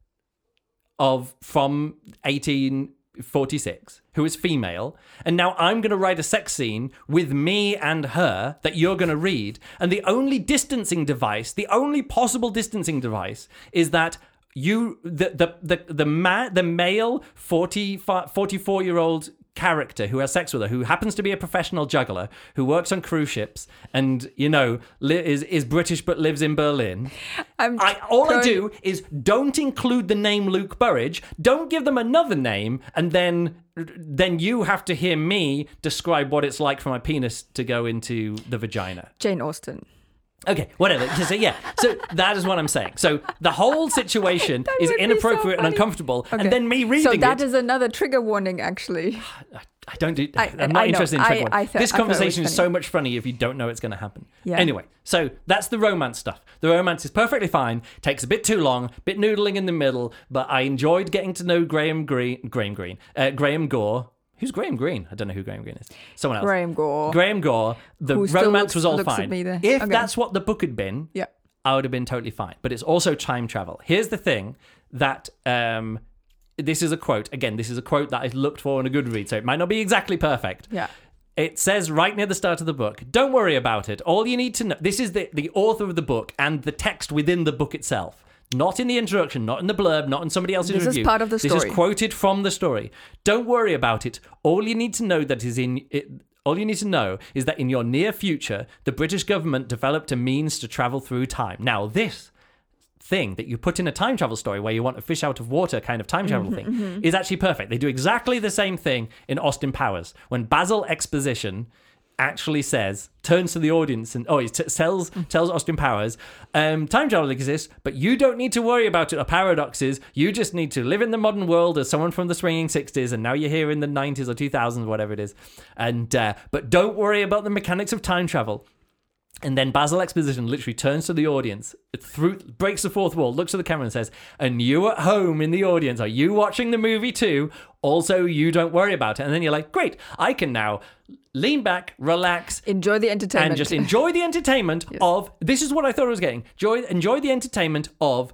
S1: of from eighteen forty-six who is female, and now I'm going to write a sex scene with me and her that you're going to read, and the only distancing device, the only possible distancing device is that you the the the the, ma- the male forty, forty-four year old character who has sex with her, who happens to be a professional juggler, who works on cruise ships, and you know li- is is British but lives in Berlin.
S2: I'm
S1: I, all
S2: going-
S1: I do is don't include the name Luke Burridge. Don't give them another name, and then then you have to hear me describe what it's like for my penis to go into the vagina.
S2: Jane Austen.
S1: Okay, whatever. So yeah, so that is what I'm saying. So the whole situation
S2: That
S1: is
S2: would be so
S1: inappropriate and
S2: funny.
S1: uncomfortable,
S2: Okay.
S1: and then me reading
S2: So that
S1: it.
S2: is another trigger warning, actually.
S1: I don't do.
S2: I-
S1: I'm not
S2: I know.
S1: interested in
S2: I-
S1: trigger
S2: I
S1: warning.
S2: thought-
S1: This
S2: I thought it was
S1: conversation is
S2: funny.
S1: so much funny if you don't know it's going to happen.
S2: Yeah.
S1: Anyway, so that's the romance stuff. The romance is perfectly fine. Takes a bit too long, bit noodling in the middle, but I enjoyed getting to know Graham Greene. Graham Greene. Uh, Graham Gore. Who's Graham Greene? I don't know who Graham Greene is. Someone else.
S2: Graham Gore.
S1: Graham Gore. The
S2: Who still
S1: romance
S2: looks-
S1: was all
S2: looks at
S1: fine.
S2: me there.
S1: If
S2: Okay.
S1: that's what the book had been,
S2: Yeah.
S1: I would have been totally fine. But it's also time travel. Here's the thing that um, this is a quote. Again, this is a quote that I looked for in a Goodreads, so it might not be exactly perfect.
S2: Yeah.
S1: It says right near the start of the book, don't worry about it. All you need to know, this is the, the author of the book and the text within the book itself. Not in the introduction, not in the blurb, not in somebody else's
S2: This is
S1: review.
S2: part of the
S1: This
S2: story.
S1: is quoted from the story. Don't worry about it. All you need to know that is in it, all you need to know is that in your near future, the British government developed a means to travel through time. Now, this thing that you put in a time travel story where you want a fish out of water kind of time travel thing
S2: mm-hmm.
S1: is actually perfect. They do exactly the same thing in Austin Powers. When Basil Exposition actually says, turns to the audience and oh, he t- tells tells Austin Powers, um, time travel exists, but you don't need to worry about it or paradoxes. You just need to live in the modern world as someone from the swinging sixties, and now you're here in the nineties or two thousands, whatever it is. And uh, but don't worry about the mechanics of time travel. And then Basil Exposition literally turns to the audience, through breaks the fourth wall, looks at the camera and says, and you at home in the audience, are you watching the movie too? Also, you don't worry about it. And then you're like, great, I can now lean back, relax,
S2: Enjoy the entertainment.
S1: and just enjoy the entertainment
S2: Yes.
S1: of, this is what I thought I was getting, enjoy, enjoy the entertainment of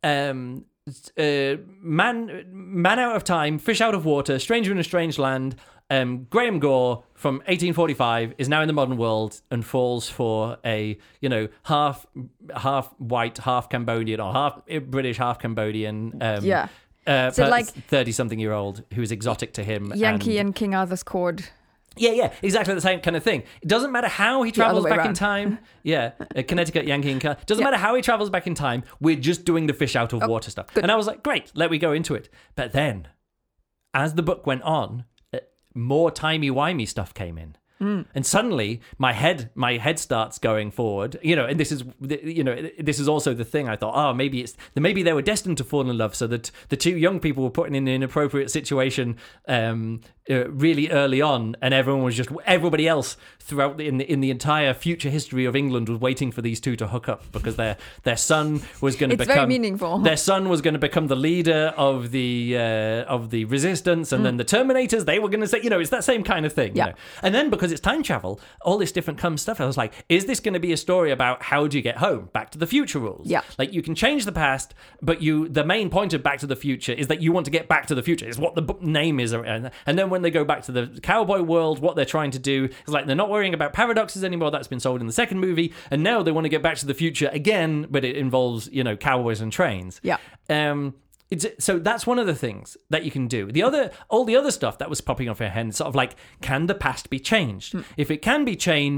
S1: um, uh, man, man out of time, fish out of water, stranger in a strange land. Um, Graham Gore from eighteen forty-five is now in the modern world and falls for a, you know, half half white, half Cambodian, or half British, half Cambodian. Um,
S2: Yeah.
S1: Uh,
S2: So, like-
S1: thirty-something year old who is exotic to him.
S2: Yankee
S1: and,
S2: and King Arthur's court.
S1: yeah, yeah, exactly the same kind of thing. It doesn't matter how he
S2: The other
S1: travels
S2: way
S1: back in
S2: around.
S1: time. Yeah, uh, Connecticut, Yankee, and Car- doesn't
S2: Yeah.
S1: matter how he travels back in time. We're just doing the fish out of water stuff.
S2: good.
S1: And I was like, great, let me go into it. But then, as the book went on, uh, more timey-wimey stuff came in.
S2: Mm.
S1: And suddenly, my head, my head starts going forward. You know, and this is, you know, this is also the thing. I thought, oh, maybe it's, maybe they were destined to fall in love, so that the two young people were put in an inappropriate situation um, uh, really early on, and everyone was just, everybody else throughout the, in the in the entire future history of England was waiting for these two to hook up because their their son was going to
S2: It's
S1: become
S2: very meaningful.
S1: Their son was going to become the leader of the uh, of the resistance, and then the Terminators. They were going to say, you know, it's that same kind of thing.
S2: Mm. Yeah.
S1: You know? And then because it's time travel, all this different comes stuff. I was like, is this going to be a story about how do you get home? Back to the Future rules.
S2: Yeah.
S1: Like you can change the past, but you the main point of Back to the Future is that you want to get back to the future. Is what the book name is. And then when they go back to the cowboy world, what they're trying to do is like they're not worrying about paradoxes anymore. That's been sold in the second movie, and now they want to get back to the future again, but it involves, you know, cowboys and trains.
S2: Yeah.
S1: Um. It's, so that's one of the things that you can do. The other, all the other stuff that was popping off your head, sort of like, can the past be changed? If it can be changed,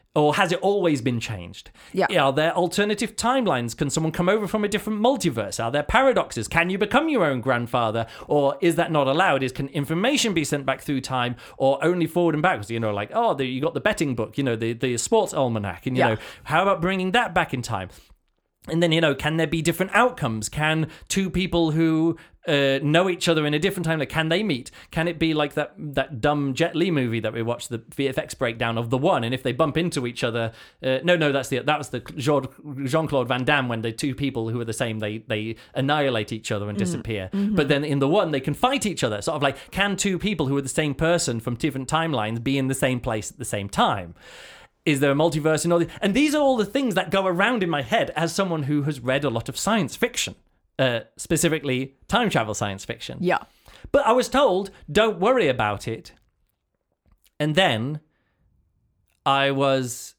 S1: Or has it always been changed?
S2: Yeah.
S1: Are there alternative timelines? Can someone come over from a different multiverse? Are there paradoxes? Can you become your own grandfather? Or is that not allowed? Is can information be sent back through time or only forward and backwards? You know, like, oh, the, you got the betting book, you know, the, the sports almanac. And, you
S2: Yeah.
S1: know, how about bringing that back in time? And then, you know, can there be different outcomes? Can two people who uh, know each other in a different time, like, can they meet? Can it be like that that dumb Jet Li movie that we watched, the V F X breakdown of The One? And if they bump into each other, uh, no, no, that's the that was the Jean-Claude Van Damme, when the two people who are the same, they they annihilate each other and disappear. Mm-hmm. But then in The One, they can fight each other. Sort of like, can two people who are the same person from different timelines be in the same place at the same time? Is there a multiverse and all this? And these are all the things that go around in my head as someone who has read a lot of science fiction, uh, specifically time travel science fiction.
S2: Yeah.
S1: But I was told, don't worry about it. And then I was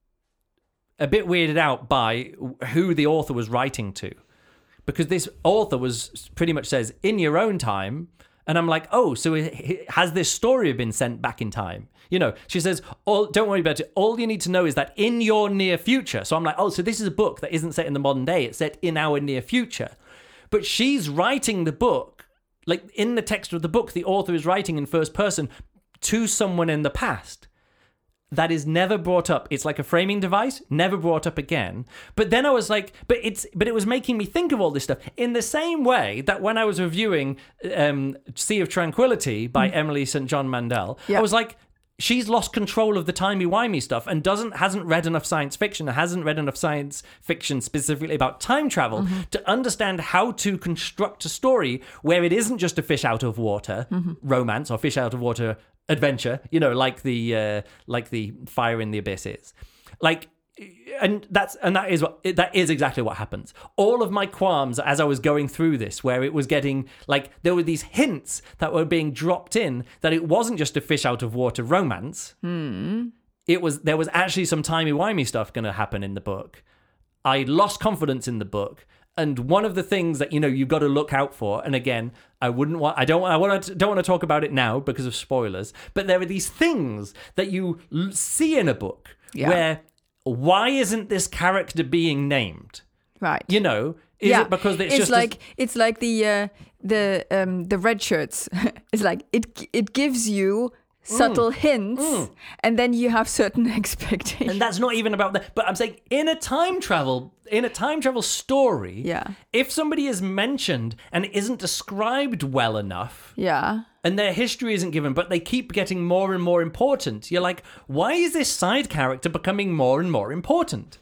S1: a bit weirded out by who the author was writing to. Because this author was pretty much says, in your own time. And I'm like, oh, so has this story been sent back in time? You know, she says, "All don't worry about it. All you need to know is that in your near future." So I'm like, oh, so this is a book that isn't set in the modern day. It's set in our near future. But she's writing the book, like in the text of the book, the author is writing in first person to someone in the past. That is never brought up. It's like a framing device, never brought up again. But then I was like, but it's, but it was making me think of all this stuff in the same way that when I was reviewing um, Sea of Tranquility by mm. Emily Saint John Mandel, yeah. I was like, she's lost control of the timey-wimey stuff and doesn't hasn't read enough science fiction, hasn't read enough science fiction specifically about time travel mm-hmm. to understand how to construct a story where it isn't just a fish out of water mm-hmm. romance or fish out of water adventure, you know, like the uh, like the Fire in the Abyss is. Like, and that's and that is what that is exactly what happens. All of my qualms as I was going through this, where it was getting like there were these hints that were being dropped in that it wasn't just a fish out of water romance.
S2: Hmm.
S1: It was there was actually some timey-wimey stuff going to happen in the book. I lost confidence in the book. And one of the things that, you know, you've got to look out for, and again, I wouldn't want, I don't, I want to, don't want to talk about it now because of spoilers, but there are these things that you l- see in a book yeah. where, why isn't this character being named?
S2: Right.
S1: You know, is
S2: yeah.
S1: it because it's,
S2: it's
S1: just
S2: like
S1: a,
S2: it's like the uh, the um, the red shirts. It's like it it gives you subtle mm. hints, mm. and then you have certain expectations.
S1: And that's not even about that. But I'm saying in a time travel, in a time travel story,
S2: yeah.
S1: if somebody is mentioned and isn't described well enough,
S2: yeah,
S1: and their history isn't given, but they keep getting more and more important, you're like, why is this side character becoming more and more important?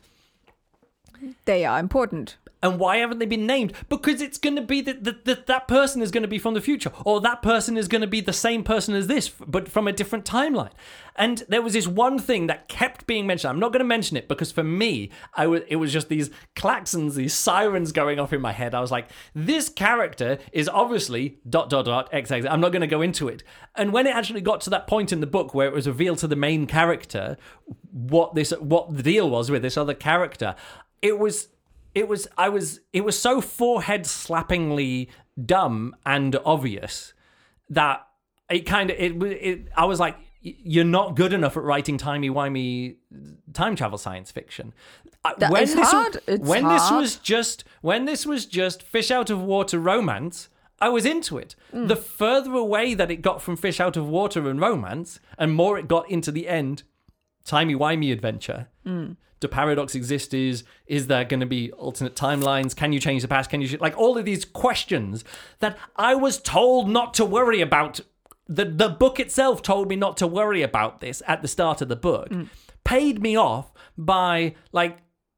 S2: They are important.
S1: And why haven't they been named? Because it's going to be that that that that person is going to be from the future, or that person is going to be the same person as this, but from a different timeline. And there was this one thing that kept being mentioned. I'm not going to mention it because for me, I was it was just these klaxons, these sirens going off in my head. I was like, this character is obviously dot dot dot X X. I'm not going to go into it. And when it actually got to that point in the book where it was revealed to the main character what this what the deal was with this other character, it was. It was, I was, it was so forehead slappingly dumb and obvious that it kind of, it, it, I was like, you're not good enough at writing timey-wimey time travel science fiction.
S2: That
S1: when
S2: is
S1: this
S2: hard.
S1: Was,
S2: it's
S1: when
S2: hard.
S1: this was just, when this was just fish out of water romance, I was into it. Mm. The further away that it got from fish out of water and romance, and more it got into the end, timey-wimey adventure.
S2: Mm.
S1: Do paradox exist? Is is there going to be alternate timelines? Can you change the past? Can you like all of these questions that I was told not to worry about? The the book itself told me not to worry about this at the start of the book. Mm. Paid me off by like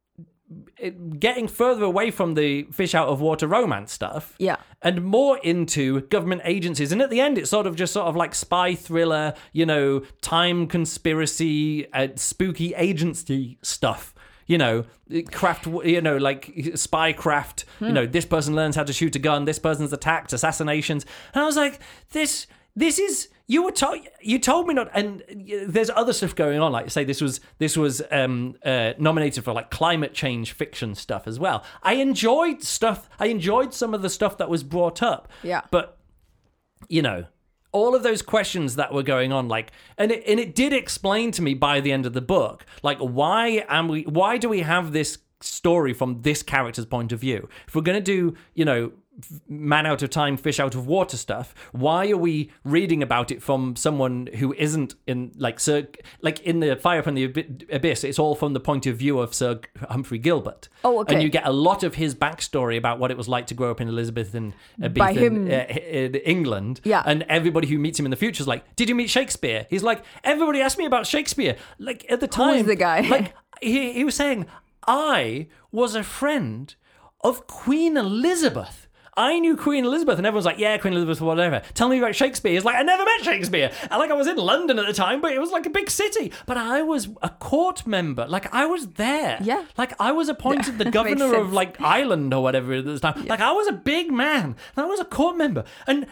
S1: it, getting further away from the fish out of water romance stuff,
S2: yeah,
S1: and more into government agencies. And at the end, it's sort of just sort of like spy thriller, you know, time conspiracy, uh, spooky agency stuff. You know, craft, you know, like spy craft. Hmm. You know, this person learns how to shoot a gun. This person's attacked, assassinations. And I was like, this. This is you were told you told me not, and there's other stuff going on. Like say, this was this was um, uh, nominated for like climate change fiction stuff as well. I enjoyed stuff. I enjoyed some of the stuff that was brought up.
S2: Yeah,
S1: but you know, all of those questions that were going on, like, and it, and it did explain to me by the end of the book, like, why am we, why do we have this story from this character's point of view? If we're going to do, you know, man out of time, fish out of water stuff, why are we reading about it from someone who isn't in, like, Sir, like in the Fire from the Abyss, it's all from the point of view of Sir Humphrey Gilbert.
S2: Oh, okay.
S1: And you get a lot of his backstory about what it was like to grow up in Elizabethan uh,
S2: By him.
S1: uh, in England.
S2: Yeah.
S1: And everybody who meets him in the future is like, did you meet Shakespeare? He's like, everybody asked me about Shakespeare. Like, at the time,
S2: Who's the guy?
S1: like, he, he was saying, I was a friend of Queen Elizabeth. I knew Queen Elizabeth, and everyone's like, yeah, Queen Elizabeth, whatever. Tell me about Shakespeare. It's like, I never met Shakespeare. And like, I was in London at the time, but it was like a big city. But I was a court member. Like, I was there.
S2: Yeah.
S1: Like, I was appointed the
S2: Makes
S1: governor of,
S2: sense.
S1: like, Ireland or whatever at this time. Yeah. Like, I was a big man. And I was a court member. And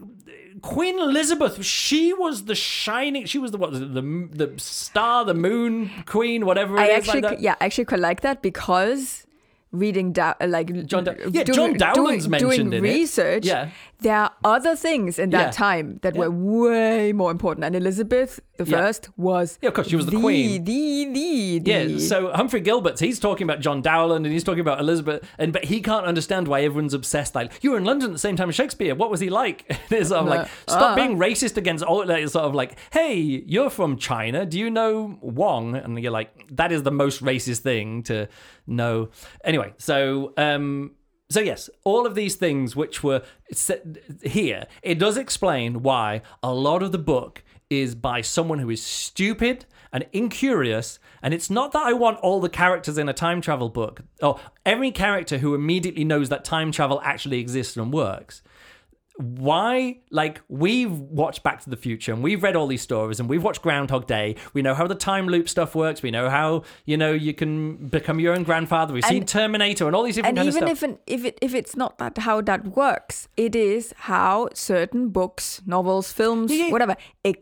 S1: Queen Elizabeth, she was the shining, she was the, what was it, the, the star, the moon queen, whatever it
S2: I
S1: is.
S2: actually,
S1: like that.
S2: yeah, I actually quite like that because reading da- like
S1: John Da- yeah,
S2: doing,
S1: John Dowland's
S2: doing,
S1: mentioned
S2: doing
S1: in it.
S2: research.
S1: Yeah.
S2: There are other things in that
S1: Yeah.
S2: time that
S1: Yeah.
S2: were way more important, and Elizabeth the
S1: Yeah.
S2: first was
S1: Yeah, of course, she was the
S2: the
S1: queen.
S2: The the the.
S1: Yeah, so Humphrey Gilbert, he's talking about John Dowland and he's talking about Elizabeth, and but he can't understand why everyone's obsessed. Like, you were in London at the same time as Shakespeare. What was he like? It's sort of like, stop
S2: uh.
S1: being racist against all. Like, sort of like, hey, you're from China. Do you know Wong? And you're like, that is the most racist thing to know. Anyway, so. Um, So yes, all of these things which were set here, it does explain why a lot of the book is by someone who is stupid and incurious. And it's not that I want all the characters in a time travel book, or every character who immediately knows that time travel actually exists and works. Why, like, we've watched Back to the Future and we've read all these stories and we've watched Groundhog Day. We know how the time loop stuff works. We know how, you know, you can become your own grandfather. We've
S2: And-
S1: seen Terminator and all these different
S2: And
S1: kind
S2: even
S1: of stuff.
S2: if an, if it if it's not that how that works, it is how certain books, novels, films,
S1: Yeah, yeah.
S2: whatever,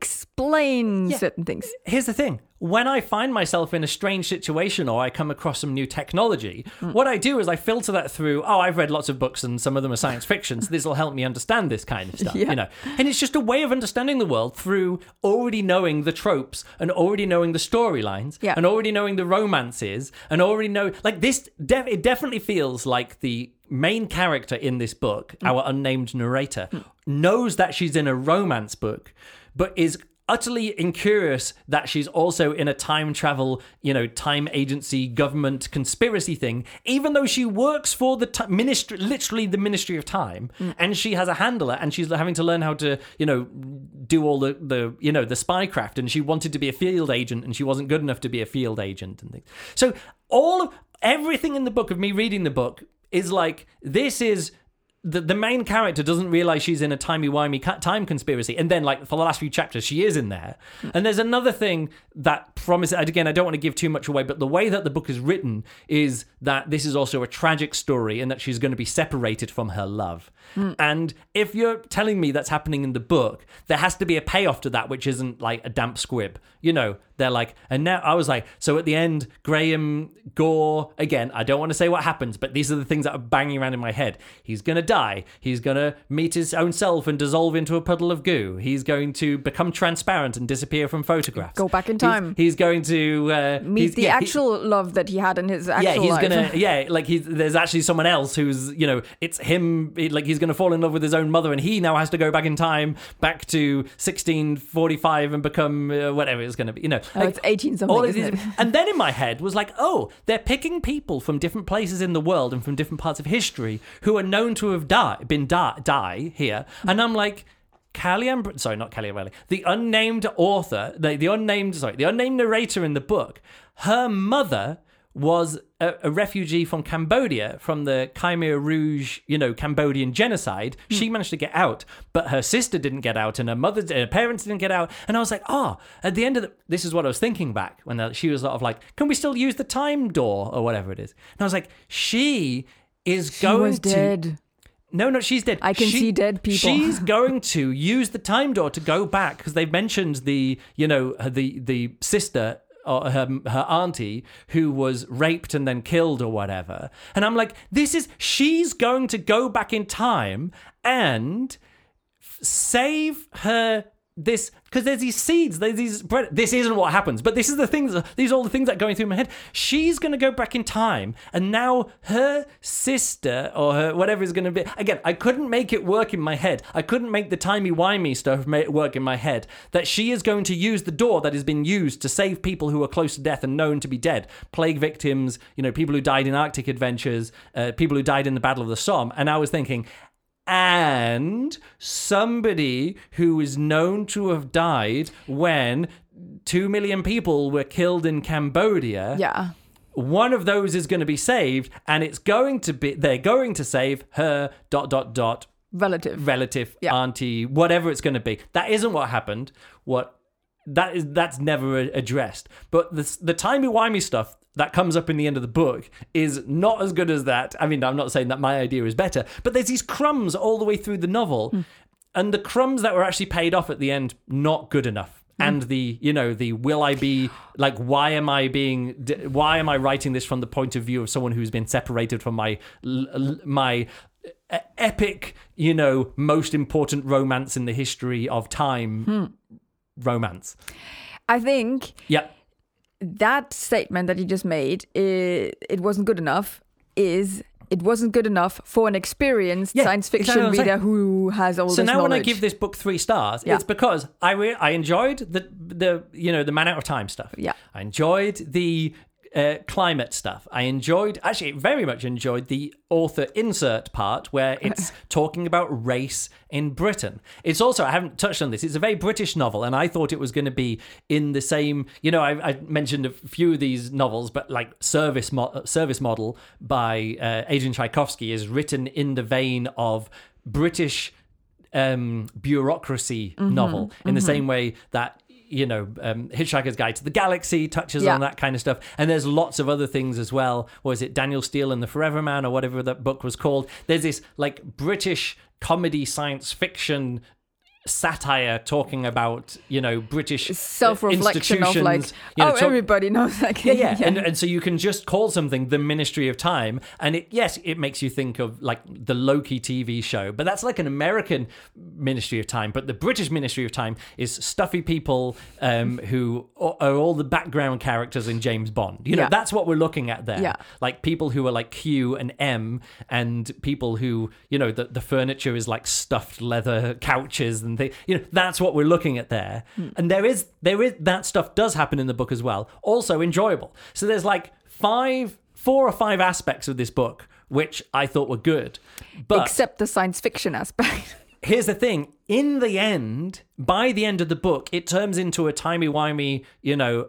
S2: explain
S1: Yeah.
S2: certain things.
S1: Here's the thing. When I find myself in a strange situation or I come across some new technology,
S2: Mm.
S1: what I do is I filter that through, oh, I've read lots of books and some of them are science fiction, so this will help me understand this kind of stuff,
S2: Yeah.
S1: you know. And it's just a way of understanding the world through already knowing the tropes and already knowing the storylines
S2: Yeah.
S1: and already knowing the romances and already know, like this, def- it definitely feels like the main character in this book,
S2: Mm.
S1: our unnamed narrator, knows that she's in a romance book, but is utterly incurious that she's also in a time travel, you know, time agency, government conspiracy thing, even though she works for the t- ministry, literally the Ministry of Time, mm. and she has a handler, and she's having to learn how to, you know, do all the, the, you know, the spycraft, and she wanted to be a field agent, and she wasn't good enough to be a field agent and things. So all of, everything in the book, of me reading the book, is like, this is... The, the main character doesn't realize she's in a timey-wimey ca- time conspiracy. And then, like, for the last few chapters, she is in there. And there's another thing that promises... Again, I don't want to give too much away, but the way that the book is written is that this is also a tragic story and that she's going to be separated from her love. Mm. And if you're telling me that's happening in the book, there has to be a payoff to that, which isn't, like, a damp squib. You know, they're like... And now I was like... So at the end, Graham Gore... Again, I don't want to say what happens, but these are the things that are banging around in my head. He's going to die. He's going to meet his own self and dissolve into a puddle of goo. He's going to become transparent and disappear from photographs.
S2: Go back in time.
S1: He's, he's going to... Uh,
S2: Meet the
S1: yeah,
S2: actual he, love that he had in his actual
S1: yeah, he's
S2: life.
S1: gonna, yeah, like he's, there's actually someone else who's, you know, it's him, it, like he's going to fall in love with his own mother and he now has to go back in time, back to sixteen forty-five and become uh, whatever it's going to be, you know.
S2: Oh,
S1: like,
S2: it's eighteen something,
S1: all of
S2: isn't
S1: these,
S2: it?
S1: And then in my head was like, oh, they're picking people from different places in the world and from different parts of history who are known to have died, been die, die here. And I'm like, Callie Amber- sorry, not Callie Ambrelli, the unnamed author, the, the unnamed, sorry, the unnamed narrator in the book, her mother was a, a refugee from Cambodia, from the Khmer Rouge, you know, Cambodian genocide. Mm. She managed to get out, but her sister didn't get out, and her mother, her parents didn't get out. And I was like, oh, at the end of the, this is what I was thinking back when the, she was sort of like, can we still use the time door or whatever it is? And I was like, she is
S2: she
S1: going
S2: was
S1: to.
S2: Dead.
S1: No, no, she's dead.
S2: I can
S1: she,
S2: see dead people.
S1: She's going to use the time door to go back because they've mentioned the, you know, the the sister or her her auntie who was raped and then killed or whatever. And I'm like, this is she's going to go back in time and save her this, because there's these seeds, there's these bread. This isn't what happens, but this is the things, these are all the things that are going through my head. She's going to go back in time, and now her sister or her whatever is going to be, again, I couldn't make it work in my head. I couldn't make the timey-wimey stuff make it work in my head, that she is going to use the door that has been used to save people who are close to death and known to be dead. Plague victims, you know, people who died in Arctic adventures, uh, people who died in the Battle of the Somme. And I was thinking, and somebody who is known to have died when two million people were killed in Cambodia.
S2: Yeah.
S1: One of those is going to be saved, and it's going to be, they're going to save her dot, dot, dot.
S2: Relative.
S1: Relative,
S2: yeah.
S1: auntie, whatever it's going to be. That isn't what happened. What that is, that's never addressed. But the, the timey-wimey stuff that comes up in the end of the book is not as good as that. I mean, I'm not saying that my idea is better, but there's these crumbs all the way through the novel, mm. and the crumbs that were actually paid off at the end, not good enough. Mm. And the, you know, the will I be, like, why am I being, why am I writing this from the point of view of someone who's been separated from my, my epic, you know, most important romance in the history of time mm. romance.
S2: I think...
S1: Yeah.
S2: That statement that you just made, it, it wasn't good enough, is it wasn't good enough for an experienced yeah, science fiction exactly reader who has all
S1: so
S2: this knowledge.
S1: So now when I give this book three stars, yeah. it's because I re- I enjoyed the, the, you know, the Man Out of Time stuff.
S2: Yeah.
S1: I enjoyed the uh, climate stuff. I enjoyed, actually very much enjoyed the author insert part where it's talking about race in Britain. It's also, I haven't touched on this, it's a very British novel, and I thought it was going to be in the same, you know, I, I mentioned a few of these novels, but like Service Mo- Service Model by uh, Adrian Tchaikovsky is written in the vein of British um, bureaucracy mm-hmm, novel, in mm-hmm. the same way that, you know, um, Hitchhiker's Guide to the Galaxy touches yeah. on that kind of stuff. And there's lots of other things as well. Was it Daniel Steele and the Forever Man or whatever that book was called? There's this like British comedy science fiction satire talking about, you know, British
S2: self-reflection
S1: institutions.
S2: Of like,
S1: you know,
S2: oh,
S1: talk-
S2: everybody knows that.
S1: Yeah, yeah. yeah. And, and so you can just call something the Ministry of Time. And it, yes, it makes you think of like the Loki T V show, but that's like an American Ministry of Time. But the British Ministry of Time is stuffy people um, who are all the background characters in James Bond. You know, yeah. that's what we're looking at there.
S2: Yeah.
S1: Like people who are like Q and M, and people who, you know, the, the furniture is like stuffed leather couches and things. You know, that's what we're looking at there. Mm. And there is, there is, that stuff does happen in the book as well. Also enjoyable. So there's like five, four or five aspects of this book which I thought were good. But
S2: except the science fiction aspect.
S1: Here's the thing. In the end, by the end of the book, it turns into a timey-wimey, you know,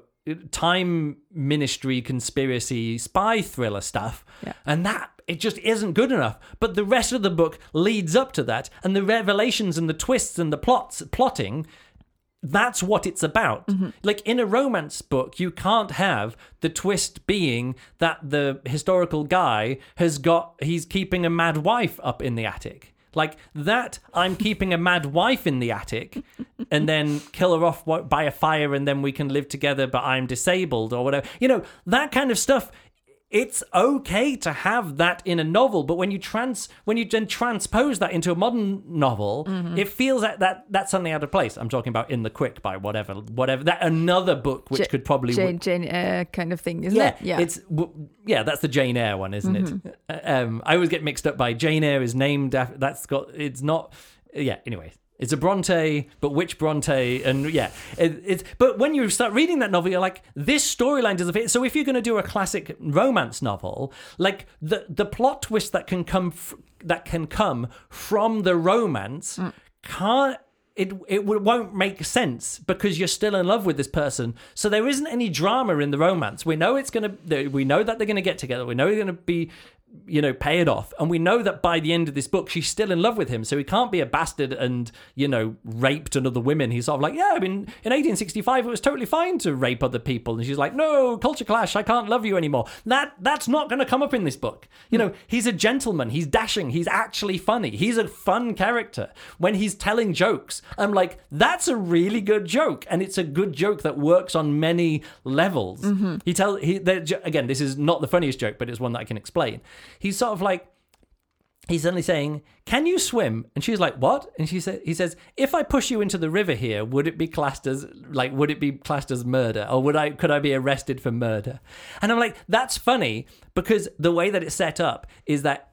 S1: time ministry conspiracy spy thriller stuff.
S2: Yeah.
S1: And that, it just isn't good enough. But the rest of the book leads up to that. And the revelations and the twists and the plots, plotting, that's what it's about. Mm-hmm. Like in a romance book, you can't have the twist being that the historical guy has got, he's keeping a mad wife up in the attic. Like that, I'm keeping a mad wife in the attic and then kill her off by a fire and then we can live together, but I'm disabled or whatever. You know, that kind of stuff. It's okay to have that in a novel, but when you trans when you then transpose that into a modern novel, mm-hmm. it feels like that that's something out of place. I'm talking about In the Quick by whatever, whatever that another book which J- could probably
S2: Jane, Jane Eyre kind of thing, isn't
S1: yeah,
S2: it? Yeah,
S1: it's yeah, that's the Jane Eyre one, isn't mm-hmm. it? Um, I always get mixed up by Jane Eyre is named after, that's got it's not yeah. Anyway. It's a Bronte, but which Bronte? And yeah, it, it's. But when you start reading that novel, you're like, this storyline doesn't fit. So if you're going to do a classic romance novel, like the the plot twist that can come f- that can come from the romance mm. can't. It it won't make sense because you're still in love with this person. So there isn't any drama in the romance. We know it's gonna. We know that they're gonna get together. We know they're gonna be, you know, pay it off. And we know that by the end of this book, she's still in love with him. So he can't be a bastard and, you know, raped another women. He's sort of like, yeah, I mean, in eighteen sixty-five, it was totally fine to rape other people. And she's like, no, culture clash. I can't love you anymore. That That's not going to come up in this book. You know, he's a gentleman. He's dashing. He's actually funny. He's a fun character. When he's telling jokes, I'm like, that's a really good joke. And it's a good joke that works on many levels. Mm-hmm. He tells, he again, this is not the funniest joke, but it's one that I can explain. He's sort of like, he's suddenly saying, "Can you swim?" And she's like, "What?" And she said, "He says, if I push you into the river here, would it be classed as like, would it be classed as murder, or would I could I be arrested for murder?" And I'm like, that's funny because the way that it's set up is that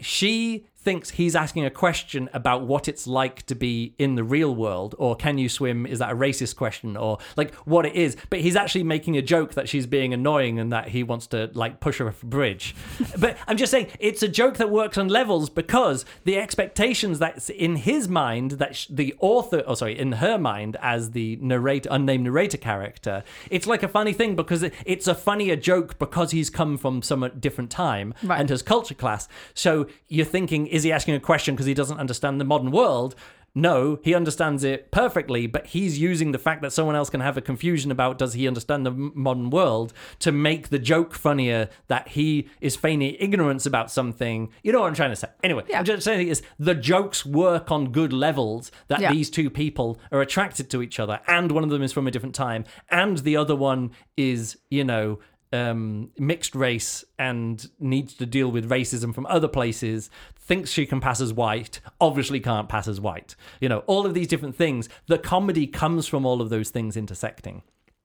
S1: she thinks he's asking a question about what it's like to be in the real world, or can you swim? Is that a racist question, or like what it is? But he's actually making a joke that she's being annoying and that he wants to like push her off a bridge. But I'm just saying it's a joke that works on levels because the expectations that's in his mind, that sh- the author, oh sorry, in her mind as the narrator, unnamed narrator character, it's like a funny thing because it, it's a funnier joke because he's come from some different time
S2: Right.
S1: and has culture class. So you're thinking, is he asking a question because he doesn't understand the modern world? No, he understands it perfectly, but he's using the fact that someone else can have a confusion about does he understand the m- modern world to make the joke funnier that he is feigning ignorance about something. You know what I'm trying to say? Anyway,
S2: Yeah.
S1: I'm just saying is the jokes work on good levels that
S2: Yeah.
S1: these two people are attracted to each other, and one of them is from a different time, and the other one is, you know, um, mixed race and needs to deal with racism from other places, thinks she can pass as white, obviously can't pass as white. You know, all of these different things. The comedy comes from all of those things intersecting,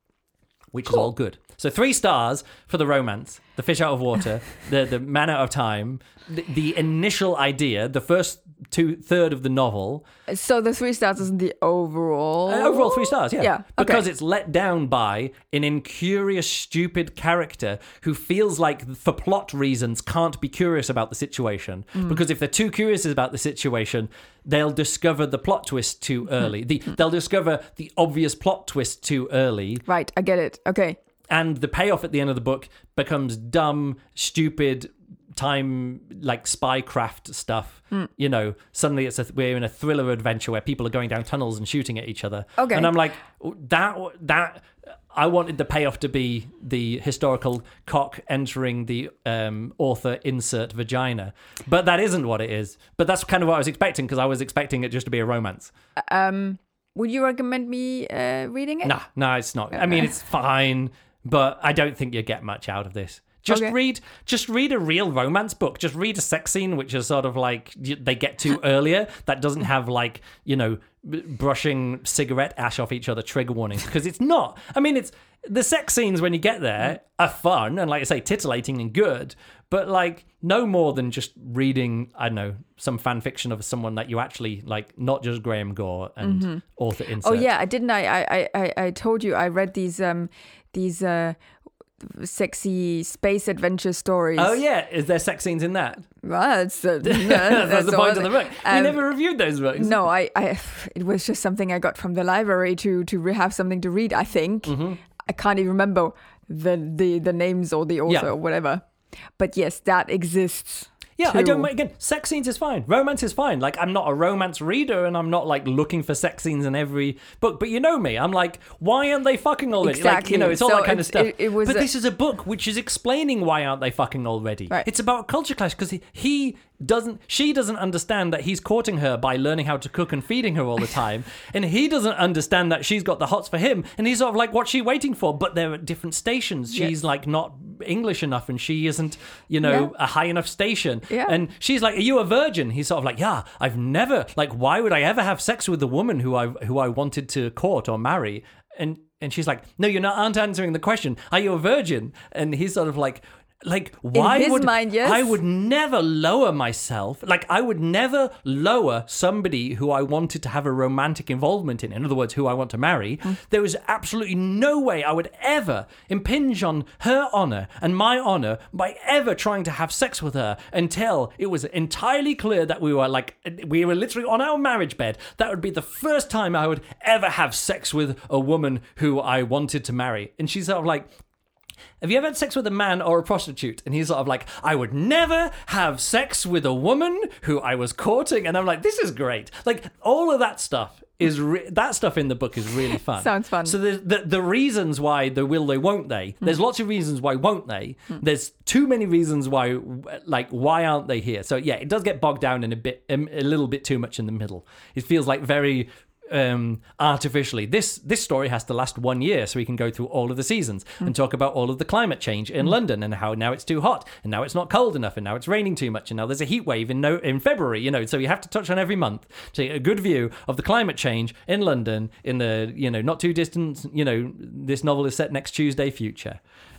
S1: which is all good. So three stars for the romance, the fish out of water, the, the man out of time, the, the initial idea, the first two third of the novel.
S2: So the three stars isn't the overall.
S1: Uh, overall, three stars, yeah.
S2: Yeah, okay.
S1: Because it's let down by an incurious, stupid character who feels like, for plot reasons, can't be curious about the situation.
S2: Mm.
S1: Because if they're too curious about the situation, they'll discover the plot twist too early. The, they'll discover the obvious plot twist too early.
S2: Right, I get it. Okay.
S1: And the payoff at the end of the book becomes dumb, stupid, time like spycraft stuff.
S2: Mm.
S1: You know, suddenly it's a we're in a thriller adventure where people are going down tunnels and shooting at each other.
S2: Okay.
S1: And I'm like, that that I wanted the payoff to be the historical cock entering the um, author insert vagina, but that isn't what it is. But that's kind of what I was expecting, because I was expecting it just to be a romance.
S2: Um, would you recommend me uh, reading it?
S1: Nah, no, it's not. I mean, it's fine, but I don't think you get much out of this. Just
S2: Okay.
S1: read, just read a real romance book. Just read a sex scene, which is sort of like y- they get to earlier. That doesn't have like, you know, b- brushing cigarette ash off each other trigger warnings, because it's not. I mean, it's the sex scenes when you get there are fun and, like I say, titillating and good, but like no more than just reading, I don't know, some fan fiction of someone that you actually like, not just Graham Gore and
S2: Mm-hmm.
S1: author insert.
S2: Oh yeah, I didn't. I I I I told you I read these um these uh sexy space adventure stories.
S1: Oh yeah, is there sex scenes in that?
S2: Well, that's, uh,
S1: That's, the point
S2: all-
S1: of the book.
S2: um,
S1: we never reviewed those books.
S2: No, I, I, it was just something I got from the library to to re- have something to read. I think
S1: Mm-hmm.
S2: I can't even remember the the the names or the author
S1: Yeah.
S2: or whatever. But yes, that exists.
S1: Yeah, I don't
S2: too.
S1: mind. Again, sex scenes is fine. Romance is fine. Like, I'm not a romance reader, and I'm not like looking for sex scenes in every book. But you know me, I'm like, why aren't they fucking already? Like, you know,
S2: Exactly.
S1: it's all
S2: So
S1: that kind
S2: it-
S1: of stuff.
S2: it- it was
S1: but
S2: a-
S1: this is a book which is explaining why aren't they fucking already.
S2: Right.
S1: It's about culture clash, because he, he doesn't, she doesn't understand that he's courting her by learning how to cook and feeding her all the time, and he doesn't understand that she's got the hots for him, and he's sort of like, what's she waiting for? But they're at different stations.
S2: Yeah.
S1: She's like not English enough, and she isn't, you know,
S2: Yeah.
S1: a high enough station.
S2: Yeah.
S1: And she's like, are you a virgin? He's sort of like, yeah, I've never, like, why would I ever have sex with a woman who I who I wanted to court or marry? And and she's like, no, you're not aren't answering the question. Are you a virgin? And he's sort of like, like, why
S2: his
S1: would
S2: mind, yes.
S1: I would never lower myself? Like, I would never lower somebody who I wanted to have a romantic involvement in. In other words, who I want to marry.
S2: Mm.
S1: There was absolutely no way I would ever impinge on her honor and my honor by ever trying to have sex with her until it was entirely clear that we were like, we were literally on our marriage bed. That would be the first time I would ever have sex with a woman who I wanted to marry. And she's sort of like, have you ever had sex with a man or a prostitute? And he's sort of like, I would never have sex with a woman who I was courting. And I'm like, this is great. Like, all of that stuff is re- that stuff in the book is really fun.
S2: Sounds fun.
S1: So the, the the reasons why the will they won't they. There's lots of reasons why won't they. There's too many reasons why, like, why aren't they here? So yeah, it does get bogged down in a bit, a, a little bit too much in the middle. It feels like very um, artificially. This this story has to last one year, so we can go through all of the seasons mm. and talk about all of the climate change in mm. London and how now it's too hot and now it's not cold enough and now it's raining too much and now there's a heat wave in no in February. You know, so you have to touch on every month to get a good view of the climate change in London in the you know not too distant. You know, this novel is set next Tuesday future.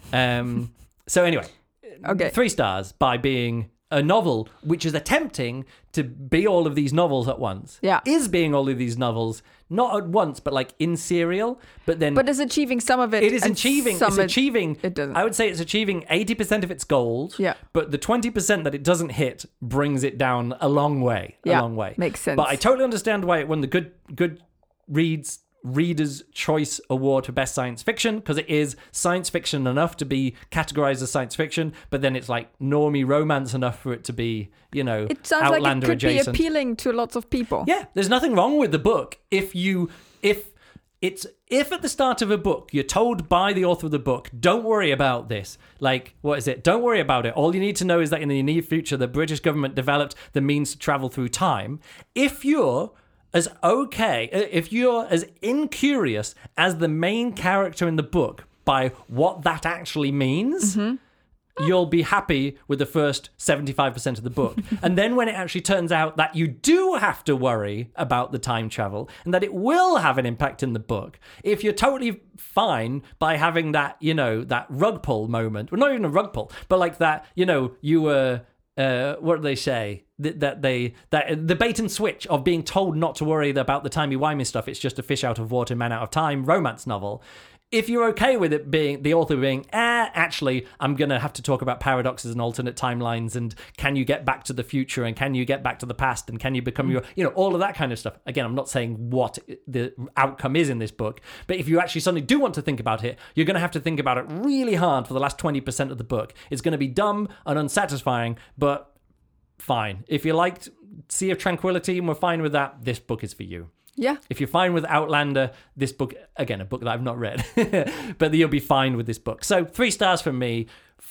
S1: Um, so anyway,
S2: okay,
S1: three stars by being a novel which is attempting to be all of these novels at once.
S2: Yeah.
S1: Is being all of these novels, not at once, but like in serial, but then...
S2: But is achieving some of it.
S1: It is achieving, it's achieving...
S2: It doesn't.
S1: I would say it's achieving eighty percent of its goals,
S2: yeah.
S1: but the twenty percent that it doesn't hit brings it down a long way.
S2: Yeah,
S1: a long way.
S2: Makes sense.
S1: But I totally understand why it won the Good Good Reads Reader's Choice Award for Best Science Fiction, because it is science fiction enough to be categorized as science fiction, but then it's like normie romance enough for it to be, you know,
S2: it sounds
S1: Outlander
S2: like it could
S1: adjacent.
S2: be appealing to lots of people.
S1: Yeah, there's nothing wrong with the book if you if it's if at the start of a book you're told by the author of the book, don't worry about this. Like, what is it? Don't worry about it. All you need to know is that in the near future the British government developed the means to travel through time. If you're as okay, if you're as incurious as the main character in the book by what that actually means, mm-hmm. you'll be happy with the first seventy-five percent of the book. And then when it actually turns out that you do have to worry about the time travel and that it will have an impact in the book, if you're totally fine by having that, you know, that rug pull moment, well, not even a rug pull, but like that, you know, you were... Uh, what do they say? That, that they that the bait and switch of being told not to worry about the timey-wimey stuff. It's just a fish out of water, man out of time romance novel. If you're okay with it being the author being, eh, actually, I'm going to have to talk about paradoxes and alternate timelines and can you get back to the future and can you get back to the past and can you become your, you know, all of that kind of stuff. Again, I'm not saying what the outcome is in this book, but if you actually suddenly do want to think about it, you're going to have to think about it really hard for the last twenty percent of the book. It's going to be dumb and unsatisfying, but fine. If you liked Sea of Tranquility and we're fine with that, this book is for you.
S2: Yeah.
S1: If you're fine with Outlander, this book, again, a book that I've not read, but you'll be fine with this book. So three stars from me.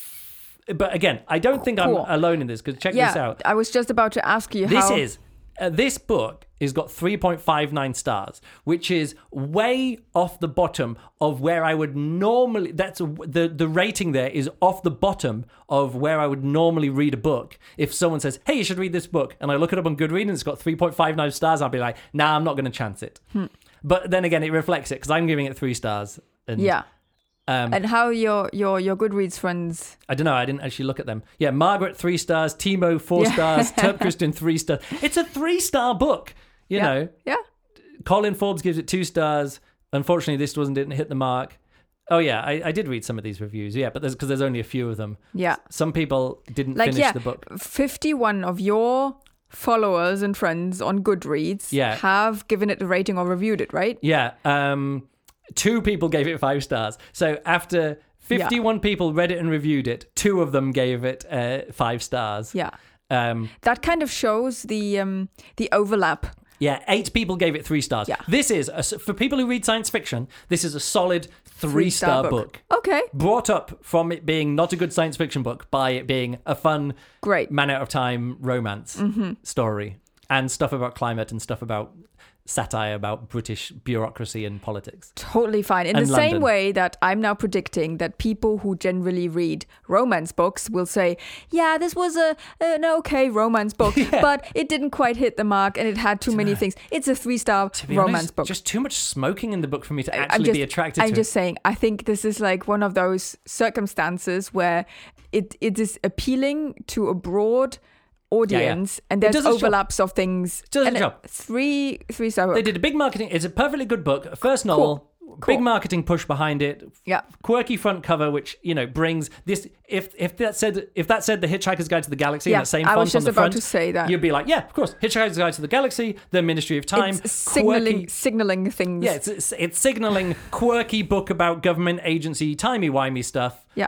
S1: But again, I don't think cool. I'm alone in this, because check
S2: yeah,
S1: this out.
S2: I was just about to ask you
S1: this
S2: how...
S1: This is, uh, this book has got three point five nine stars, which is way off the bottom of where I would normally... That's a, the, the rating there is off the bottom of where I would normally read a book. If someone says, hey, you should read this book, and I look it up on Goodreads and it's got three point five nine stars, I'll be like, nah, I'm not going to chance it. Hmm. But then again, it reflects it, because I'm giving it three stars. And,
S2: yeah.
S1: Um,
S2: and how your, your, your Goodreads friends...
S1: I don't know, I didn't actually look at them. Yeah, Margaret, three stars. Timo, four yeah. stars. Terp Christian, three stars. It's a three-star book, you
S2: yeah.
S1: know.
S2: Yeah.
S1: Colin Forbes gives it two stars. Unfortunately, this wasn't didn't hit the mark. Oh, yeah, I, I did read some of these reviews. Yeah, but there's because there's only a few of them.
S2: Yeah.
S1: Some people didn't
S2: like,
S1: finish
S2: yeah,
S1: the book.
S2: fifty-one of your followers and friends on Goodreads
S1: yeah.
S2: have given it a rating or reviewed it, right?
S1: Yeah. Um... Two people gave it five stars. So after fifty-one yeah. people read it and reviewed it, two of them gave it uh, five stars.
S2: Yeah.
S1: Um,
S2: that kind of shows the um, the overlap.
S1: Yeah, eight people gave it three stars.
S2: Yeah.
S1: This is, a, for people who read science fiction, this is a solid three-star
S2: book.
S1: book.
S2: Okay.
S1: Brought up from it being not a good science fiction book by it being a fun,
S2: great
S1: man out of time romance
S2: mm-hmm.
S1: story. And stuff about climate and stuff about satire about British bureaucracy and politics.
S2: Totally fine. In
S1: and
S2: the
S1: London.
S2: Same way that I'm now predicting that people who generally read romance books will say, yeah, this was a an okay romance book, yeah. but it didn't quite hit the mark and it had too to many know. things. It's a three-star romance
S1: honest,
S2: book.
S1: Just too much smoking in the book for me to actually
S2: just,
S1: be attracted
S2: I'm
S1: to
S2: I'm just
S1: it.
S2: saying, I think this is like one of those circumstances where it it is appealing to a broad audience, yeah, yeah. and there's overlaps of things.
S1: It does
S2: and
S1: a job.
S2: Three, three star.
S1: They did a big marketing. It's a perfectly good book. First novel, cool. Cool. Big marketing push behind it.
S2: Yeah,
S1: quirky front cover, which you know brings this. If if that said if that said The Hitchhiker's Guide to the Galaxy,
S2: yeah,
S1: in that same
S2: I
S1: font
S2: was just
S1: on the
S2: about
S1: front,
S2: to say that.
S1: You'd be like, yeah, of course, Hitchhiker's Guide to the Galaxy, The Ministry of Time,
S2: it's signaling
S1: quirky,
S2: signaling things.
S1: Yeah, it's, it's it's signaling quirky book about government agency timey wimey stuff.
S2: Yeah,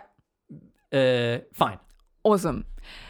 S1: uh, fine,
S2: awesome.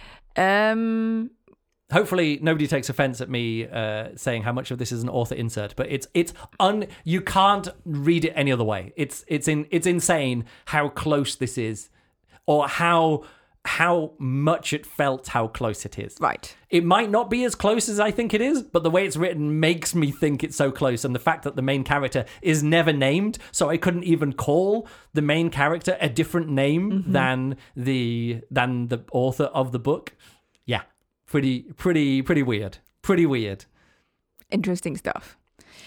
S2: Um.
S1: Hopefully nobody takes offense at me uh, saying how much of this is an author insert, but it's it's un you can't read it any other way. It's it's in it's insane how close this is, or how how much it felt how close it is.
S2: Right.
S1: It might not be as close as I think it is, but the way it's written makes me think it's so close. And the fact that the main character is never named, so I couldn't even call the main character a different name mm-hmm. than the than the author of the book. Yeah, pretty, pretty, pretty weird. Pretty weird.
S2: Interesting stuff.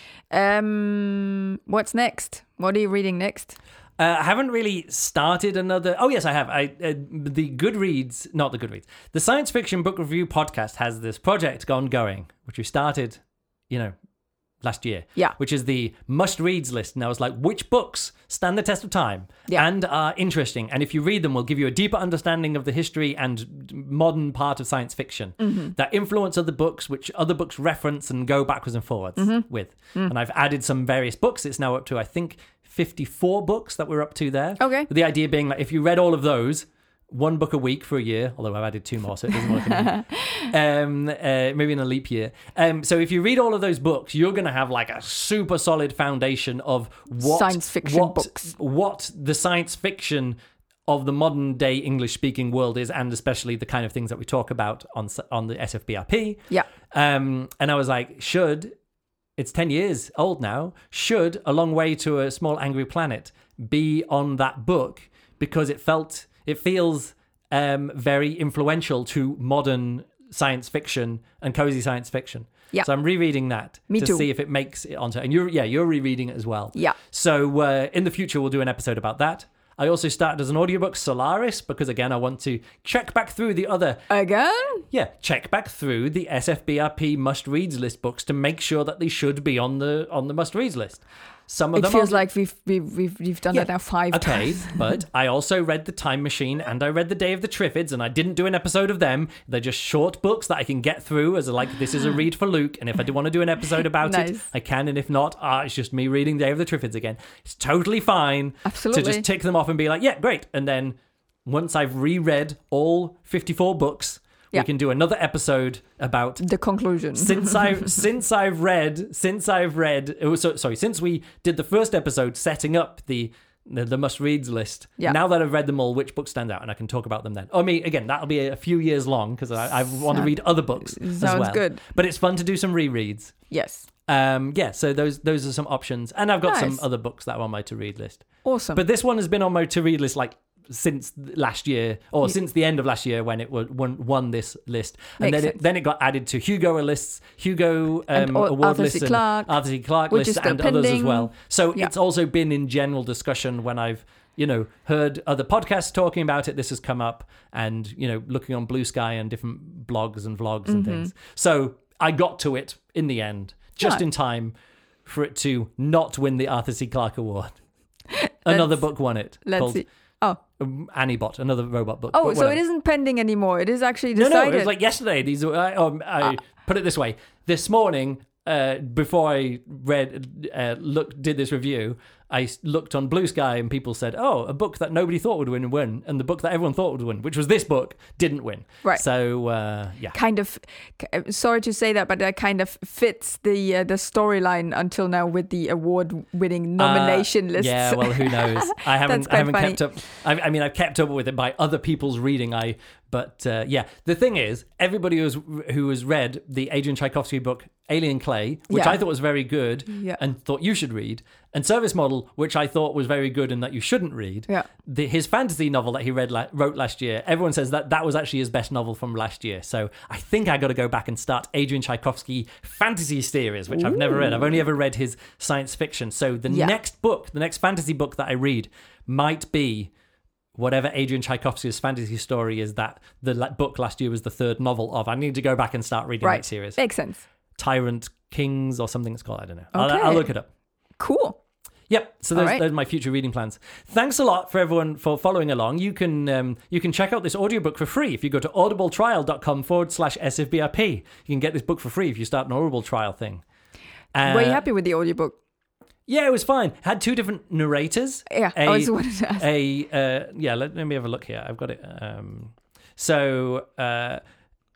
S2: Um, what's next? What are you reading next?
S1: Uh, I haven't really started another... Oh, yes, I have. I uh, the Goodreads... Not the Goodreads. The Science Fiction Book Review podcast has this project gone going, which we started, you know, last year.
S2: Yeah.
S1: Which is the must-reads list. And I was like, which books stand the test of time
S2: yeah.
S1: and are interesting? And if you read them, will give you a deeper understanding of the history and modern part of science fiction
S2: mm-hmm.
S1: that influence other books, which other books reference and go backwards and forwards
S2: mm-hmm.
S1: with.
S2: Mm.
S1: And I've added some various books. It's now up to, I think... fifty-four books that we're up to there.
S2: Okay.
S1: The idea being that if you read all of those, one book a week for a year, although I've added two more, so it doesn't work anymore. um, uh, maybe in a leap year. Um, so if you read all of those books, you're going to have like a super solid foundation of what
S2: science fiction
S1: what,
S2: books,
S1: what the science fiction of the modern day English speaking world is, and especially the kind of things that we talk about on on the S F B R P.
S2: Yeah.
S1: Um, and I was like, should. It's ten years old now. Should A Long Way to a Small Angry Planet be on that book because it felt, it feels um, very influential to modern science fiction and cozy science fiction.
S2: Yeah.
S1: So I'm rereading that
S2: Me
S1: to
S2: too.
S1: see if it makes it onto. And you're yeah you're rereading it as well.
S2: Yeah.
S1: So uh, in the future we'll do an episode about that. I also started as an audiobook Solaris because, again, I want to check back through the other...
S2: Again?
S1: Yeah, check back through the S F B R P must-reads list books to make sure that they should be on the on the must-reads list. Some of
S2: it
S1: them
S2: feels
S1: are...
S2: like we've, we've, we've, we've done
S1: yeah.
S2: that now five
S1: okay,
S2: times.
S1: But I also read The Time Machine and I read The Day of the Triffids, and I didn't do an episode of them. They're just short books that I can get through as a, like, this is a read for Luke, and if I do want to do an episode about
S2: nice.
S1: it, I can, and if not, ah, it's just me reading Day of the Triffids again. It's totally fine
S2: Absolutely.
S1: to just tick them off and be like, yeah, great. And then once I've reread all fifty-four books,
S2: yeah.
S1: we can do another episode about
S2: the conclusion.
S1: since I've since I've read since I've read it was so, sorry since we did the first episode setting up the the, the must reads list.
S2: Yeah.
S1: Now that I've read them all, which books stand out, and I can talk about them then. I mean, again, that'll be a few years long because I, I want to read other books
S2: Sounds
S1: as well.
S2: good.
S1: But it's fun to do some rereads.
S2: Yes.
S1: Um. Yeah. So those those are some options, and I've got
S2: Nice.
S1: some other books that are on my to read list.
S2: Awesome.
S1: But this one has been on my to read list like since last year, or yeah. since the end of last year when it won, won this list, and
S2: Makes
S1: then
S2: sense.
S1: it, then it got added to Hugo lists, Hugo um,
S2: Ar-
S1: award
S2: Arthur C.
S1: lists,
S2: Clarke,
S1: and Arthur C. Clarke
S2: which is
S1: lists,
S2: still
S1: and others as
S2: pending.
S1: well. So
S2: Yeah.
S1: it's also been in general discussion when I've you know heard other podcasts talking about it. This has come up, and you know looking on Blue Sky and different blogs and vlogs and
S2: Mm-hmm.
S1: things. So I got to it in the end, just
S2: Right.
S1: in time for it to not win the Arthur C. Clarke Award. Another
S2: Let's-
S1: book won it.
S2: Let's
S1: called
S2: see. Oh,
S1: um, Annie-Bot, another robot book.
S2: oh,
S1: but
S2: so
S1: whatever.
S2: it isn't pending anymore. It is actually
S1: No,
S2: decided.
S1: no, it was like yesterday. These, I, um, I put it this way: this morning, uh, before I read, uh, look, did this review, I s- looked on Blue Sky, and people said, "Oh, a book that nobody thought would win win," and the book that everyone thought would win, which was this book, didn't win.
S2: Right.
S1: So, uh, yeah.
S2: kind of k- sorry to say that, but that kind of fits the uh, the storyline until now with the award winning nomination
S1: Uh,
S2: lists.
S1: Yeah, well, who knows? I haven't,
S2: That's
S1: I
S2: quite
S1: haven't
S2: funny.
S1: kept up. I, I mean, I've kept up with it by other people's reading. I, but uh, yeah, the thing is, everybody who's who has read the Adrian Tchaikovsky book Alien Clay, which
S2: Yeah.
S1: I thought was very good,
S2: Yeah.
S1: and thought you should read, and Service Model, which I thought was very good and that you shouldn't read.
S2: Yeah.
S1: The, his fantasy novel that he read la- wrote last year, everyone says that that was actually his best novel from last year. So I think I got to go back and start Adrian Tchaikovsky fantasy series, which I've never read. I've only ever read his science fiction. So the
S2: Yeah.
S1: next book, the next fantasy book that I read, might be whatever Adrian Tchaikovsky's fantasy story is that the la- book last year was the third novel of. I need to go back and start reading
S2: Right.
S1: that series.
S2: Makes sense.
S1: Tyrant Kings or something it's called. I don't know. I'll,
S2: Okay.
S1: I'll look it up.
S2: Cool.
S1: Yep. So
S2: All
S1: those,
S2: right.
S1: those are my future reading plans. Thanks a lot for everyone for following along. You can um, you can check out this audiobook for free if you go to audibletrial.com forward slash SFBRP. You can get this book for free if you start an Audible trial thing. Uh,
S2: Were you happy with the audiobook?
S1: Yeah, it was fine. Had two different narrators.
S2: Yeah,
S1: A,
S2: I was wanted to ask.
S1: a uh, yeah, let, let me have a look here. I've got it. Um, so uh,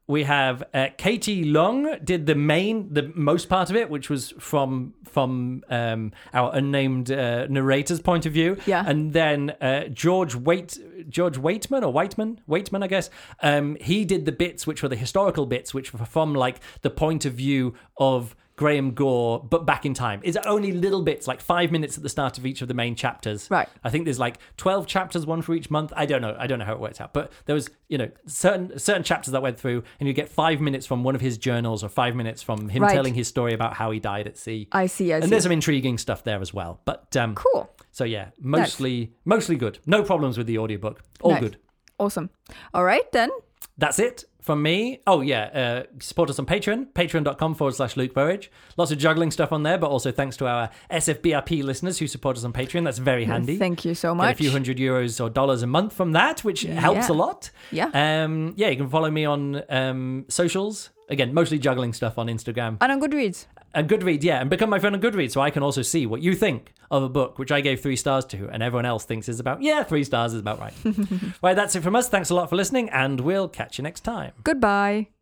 S1: We have uh, Katie Long did the main, the most part of it, which was from from um, our unnamed uh, narrator's point of view.
S2: Yeah.
S1: And then uh, George Wait, George Waitman or Whiteman, Waitman, I guess. Um, he did the bits which were the historical bits, which were from like the point of view of Graham Gore, but back in time. It's only little bits, like five minutes at the start of each of the main chapters.
S2: Right.
S1: I think there's like twelve chapters, one for each month. I don't know. I don't know how it works out. But there was, you know, certain certain chapters that went through, and you get five minutes from one of his journals or five minutes from him
S2: Right.
S1: telling his story about how he died at sea.
S2: I see, I see.
S1: And there's some intriguing stuff there as well. But um,
S2: Cool.
S1: So yeah, mostly mostly good. No problems with the audiobook. All
S2: Nice.
S1: good.
S2: Awesome. All right, then.
S1: That's it from me. Oh, yeah. Uh, support us on Patreon, patreon.com forward slash Luke Burridge. Lots of juggling stuff on there, but also thanks to our S F B R P listeners who support us on Patreon. That's very handy.
S2: Thank you so
S1: Get
S2: much.
S1: a few hundred euros or dollars a month from that, which helps a lot.
S2: Yeah.
S1: Um, yeah, you can follow me on um, socials. Again, mostly juggling stuff on Instagram.
S2: And on Goodreads.
S1: And Goodreads, yeah, and become my friend on Goodreads so I can also see what you think of a book, which I gave three stars to, and everyone else thinks is about, yeah, three stars is about right. Right, that's it from us. Thanks a lot for listening, and we'll catch you next time.
S2: Goodbye.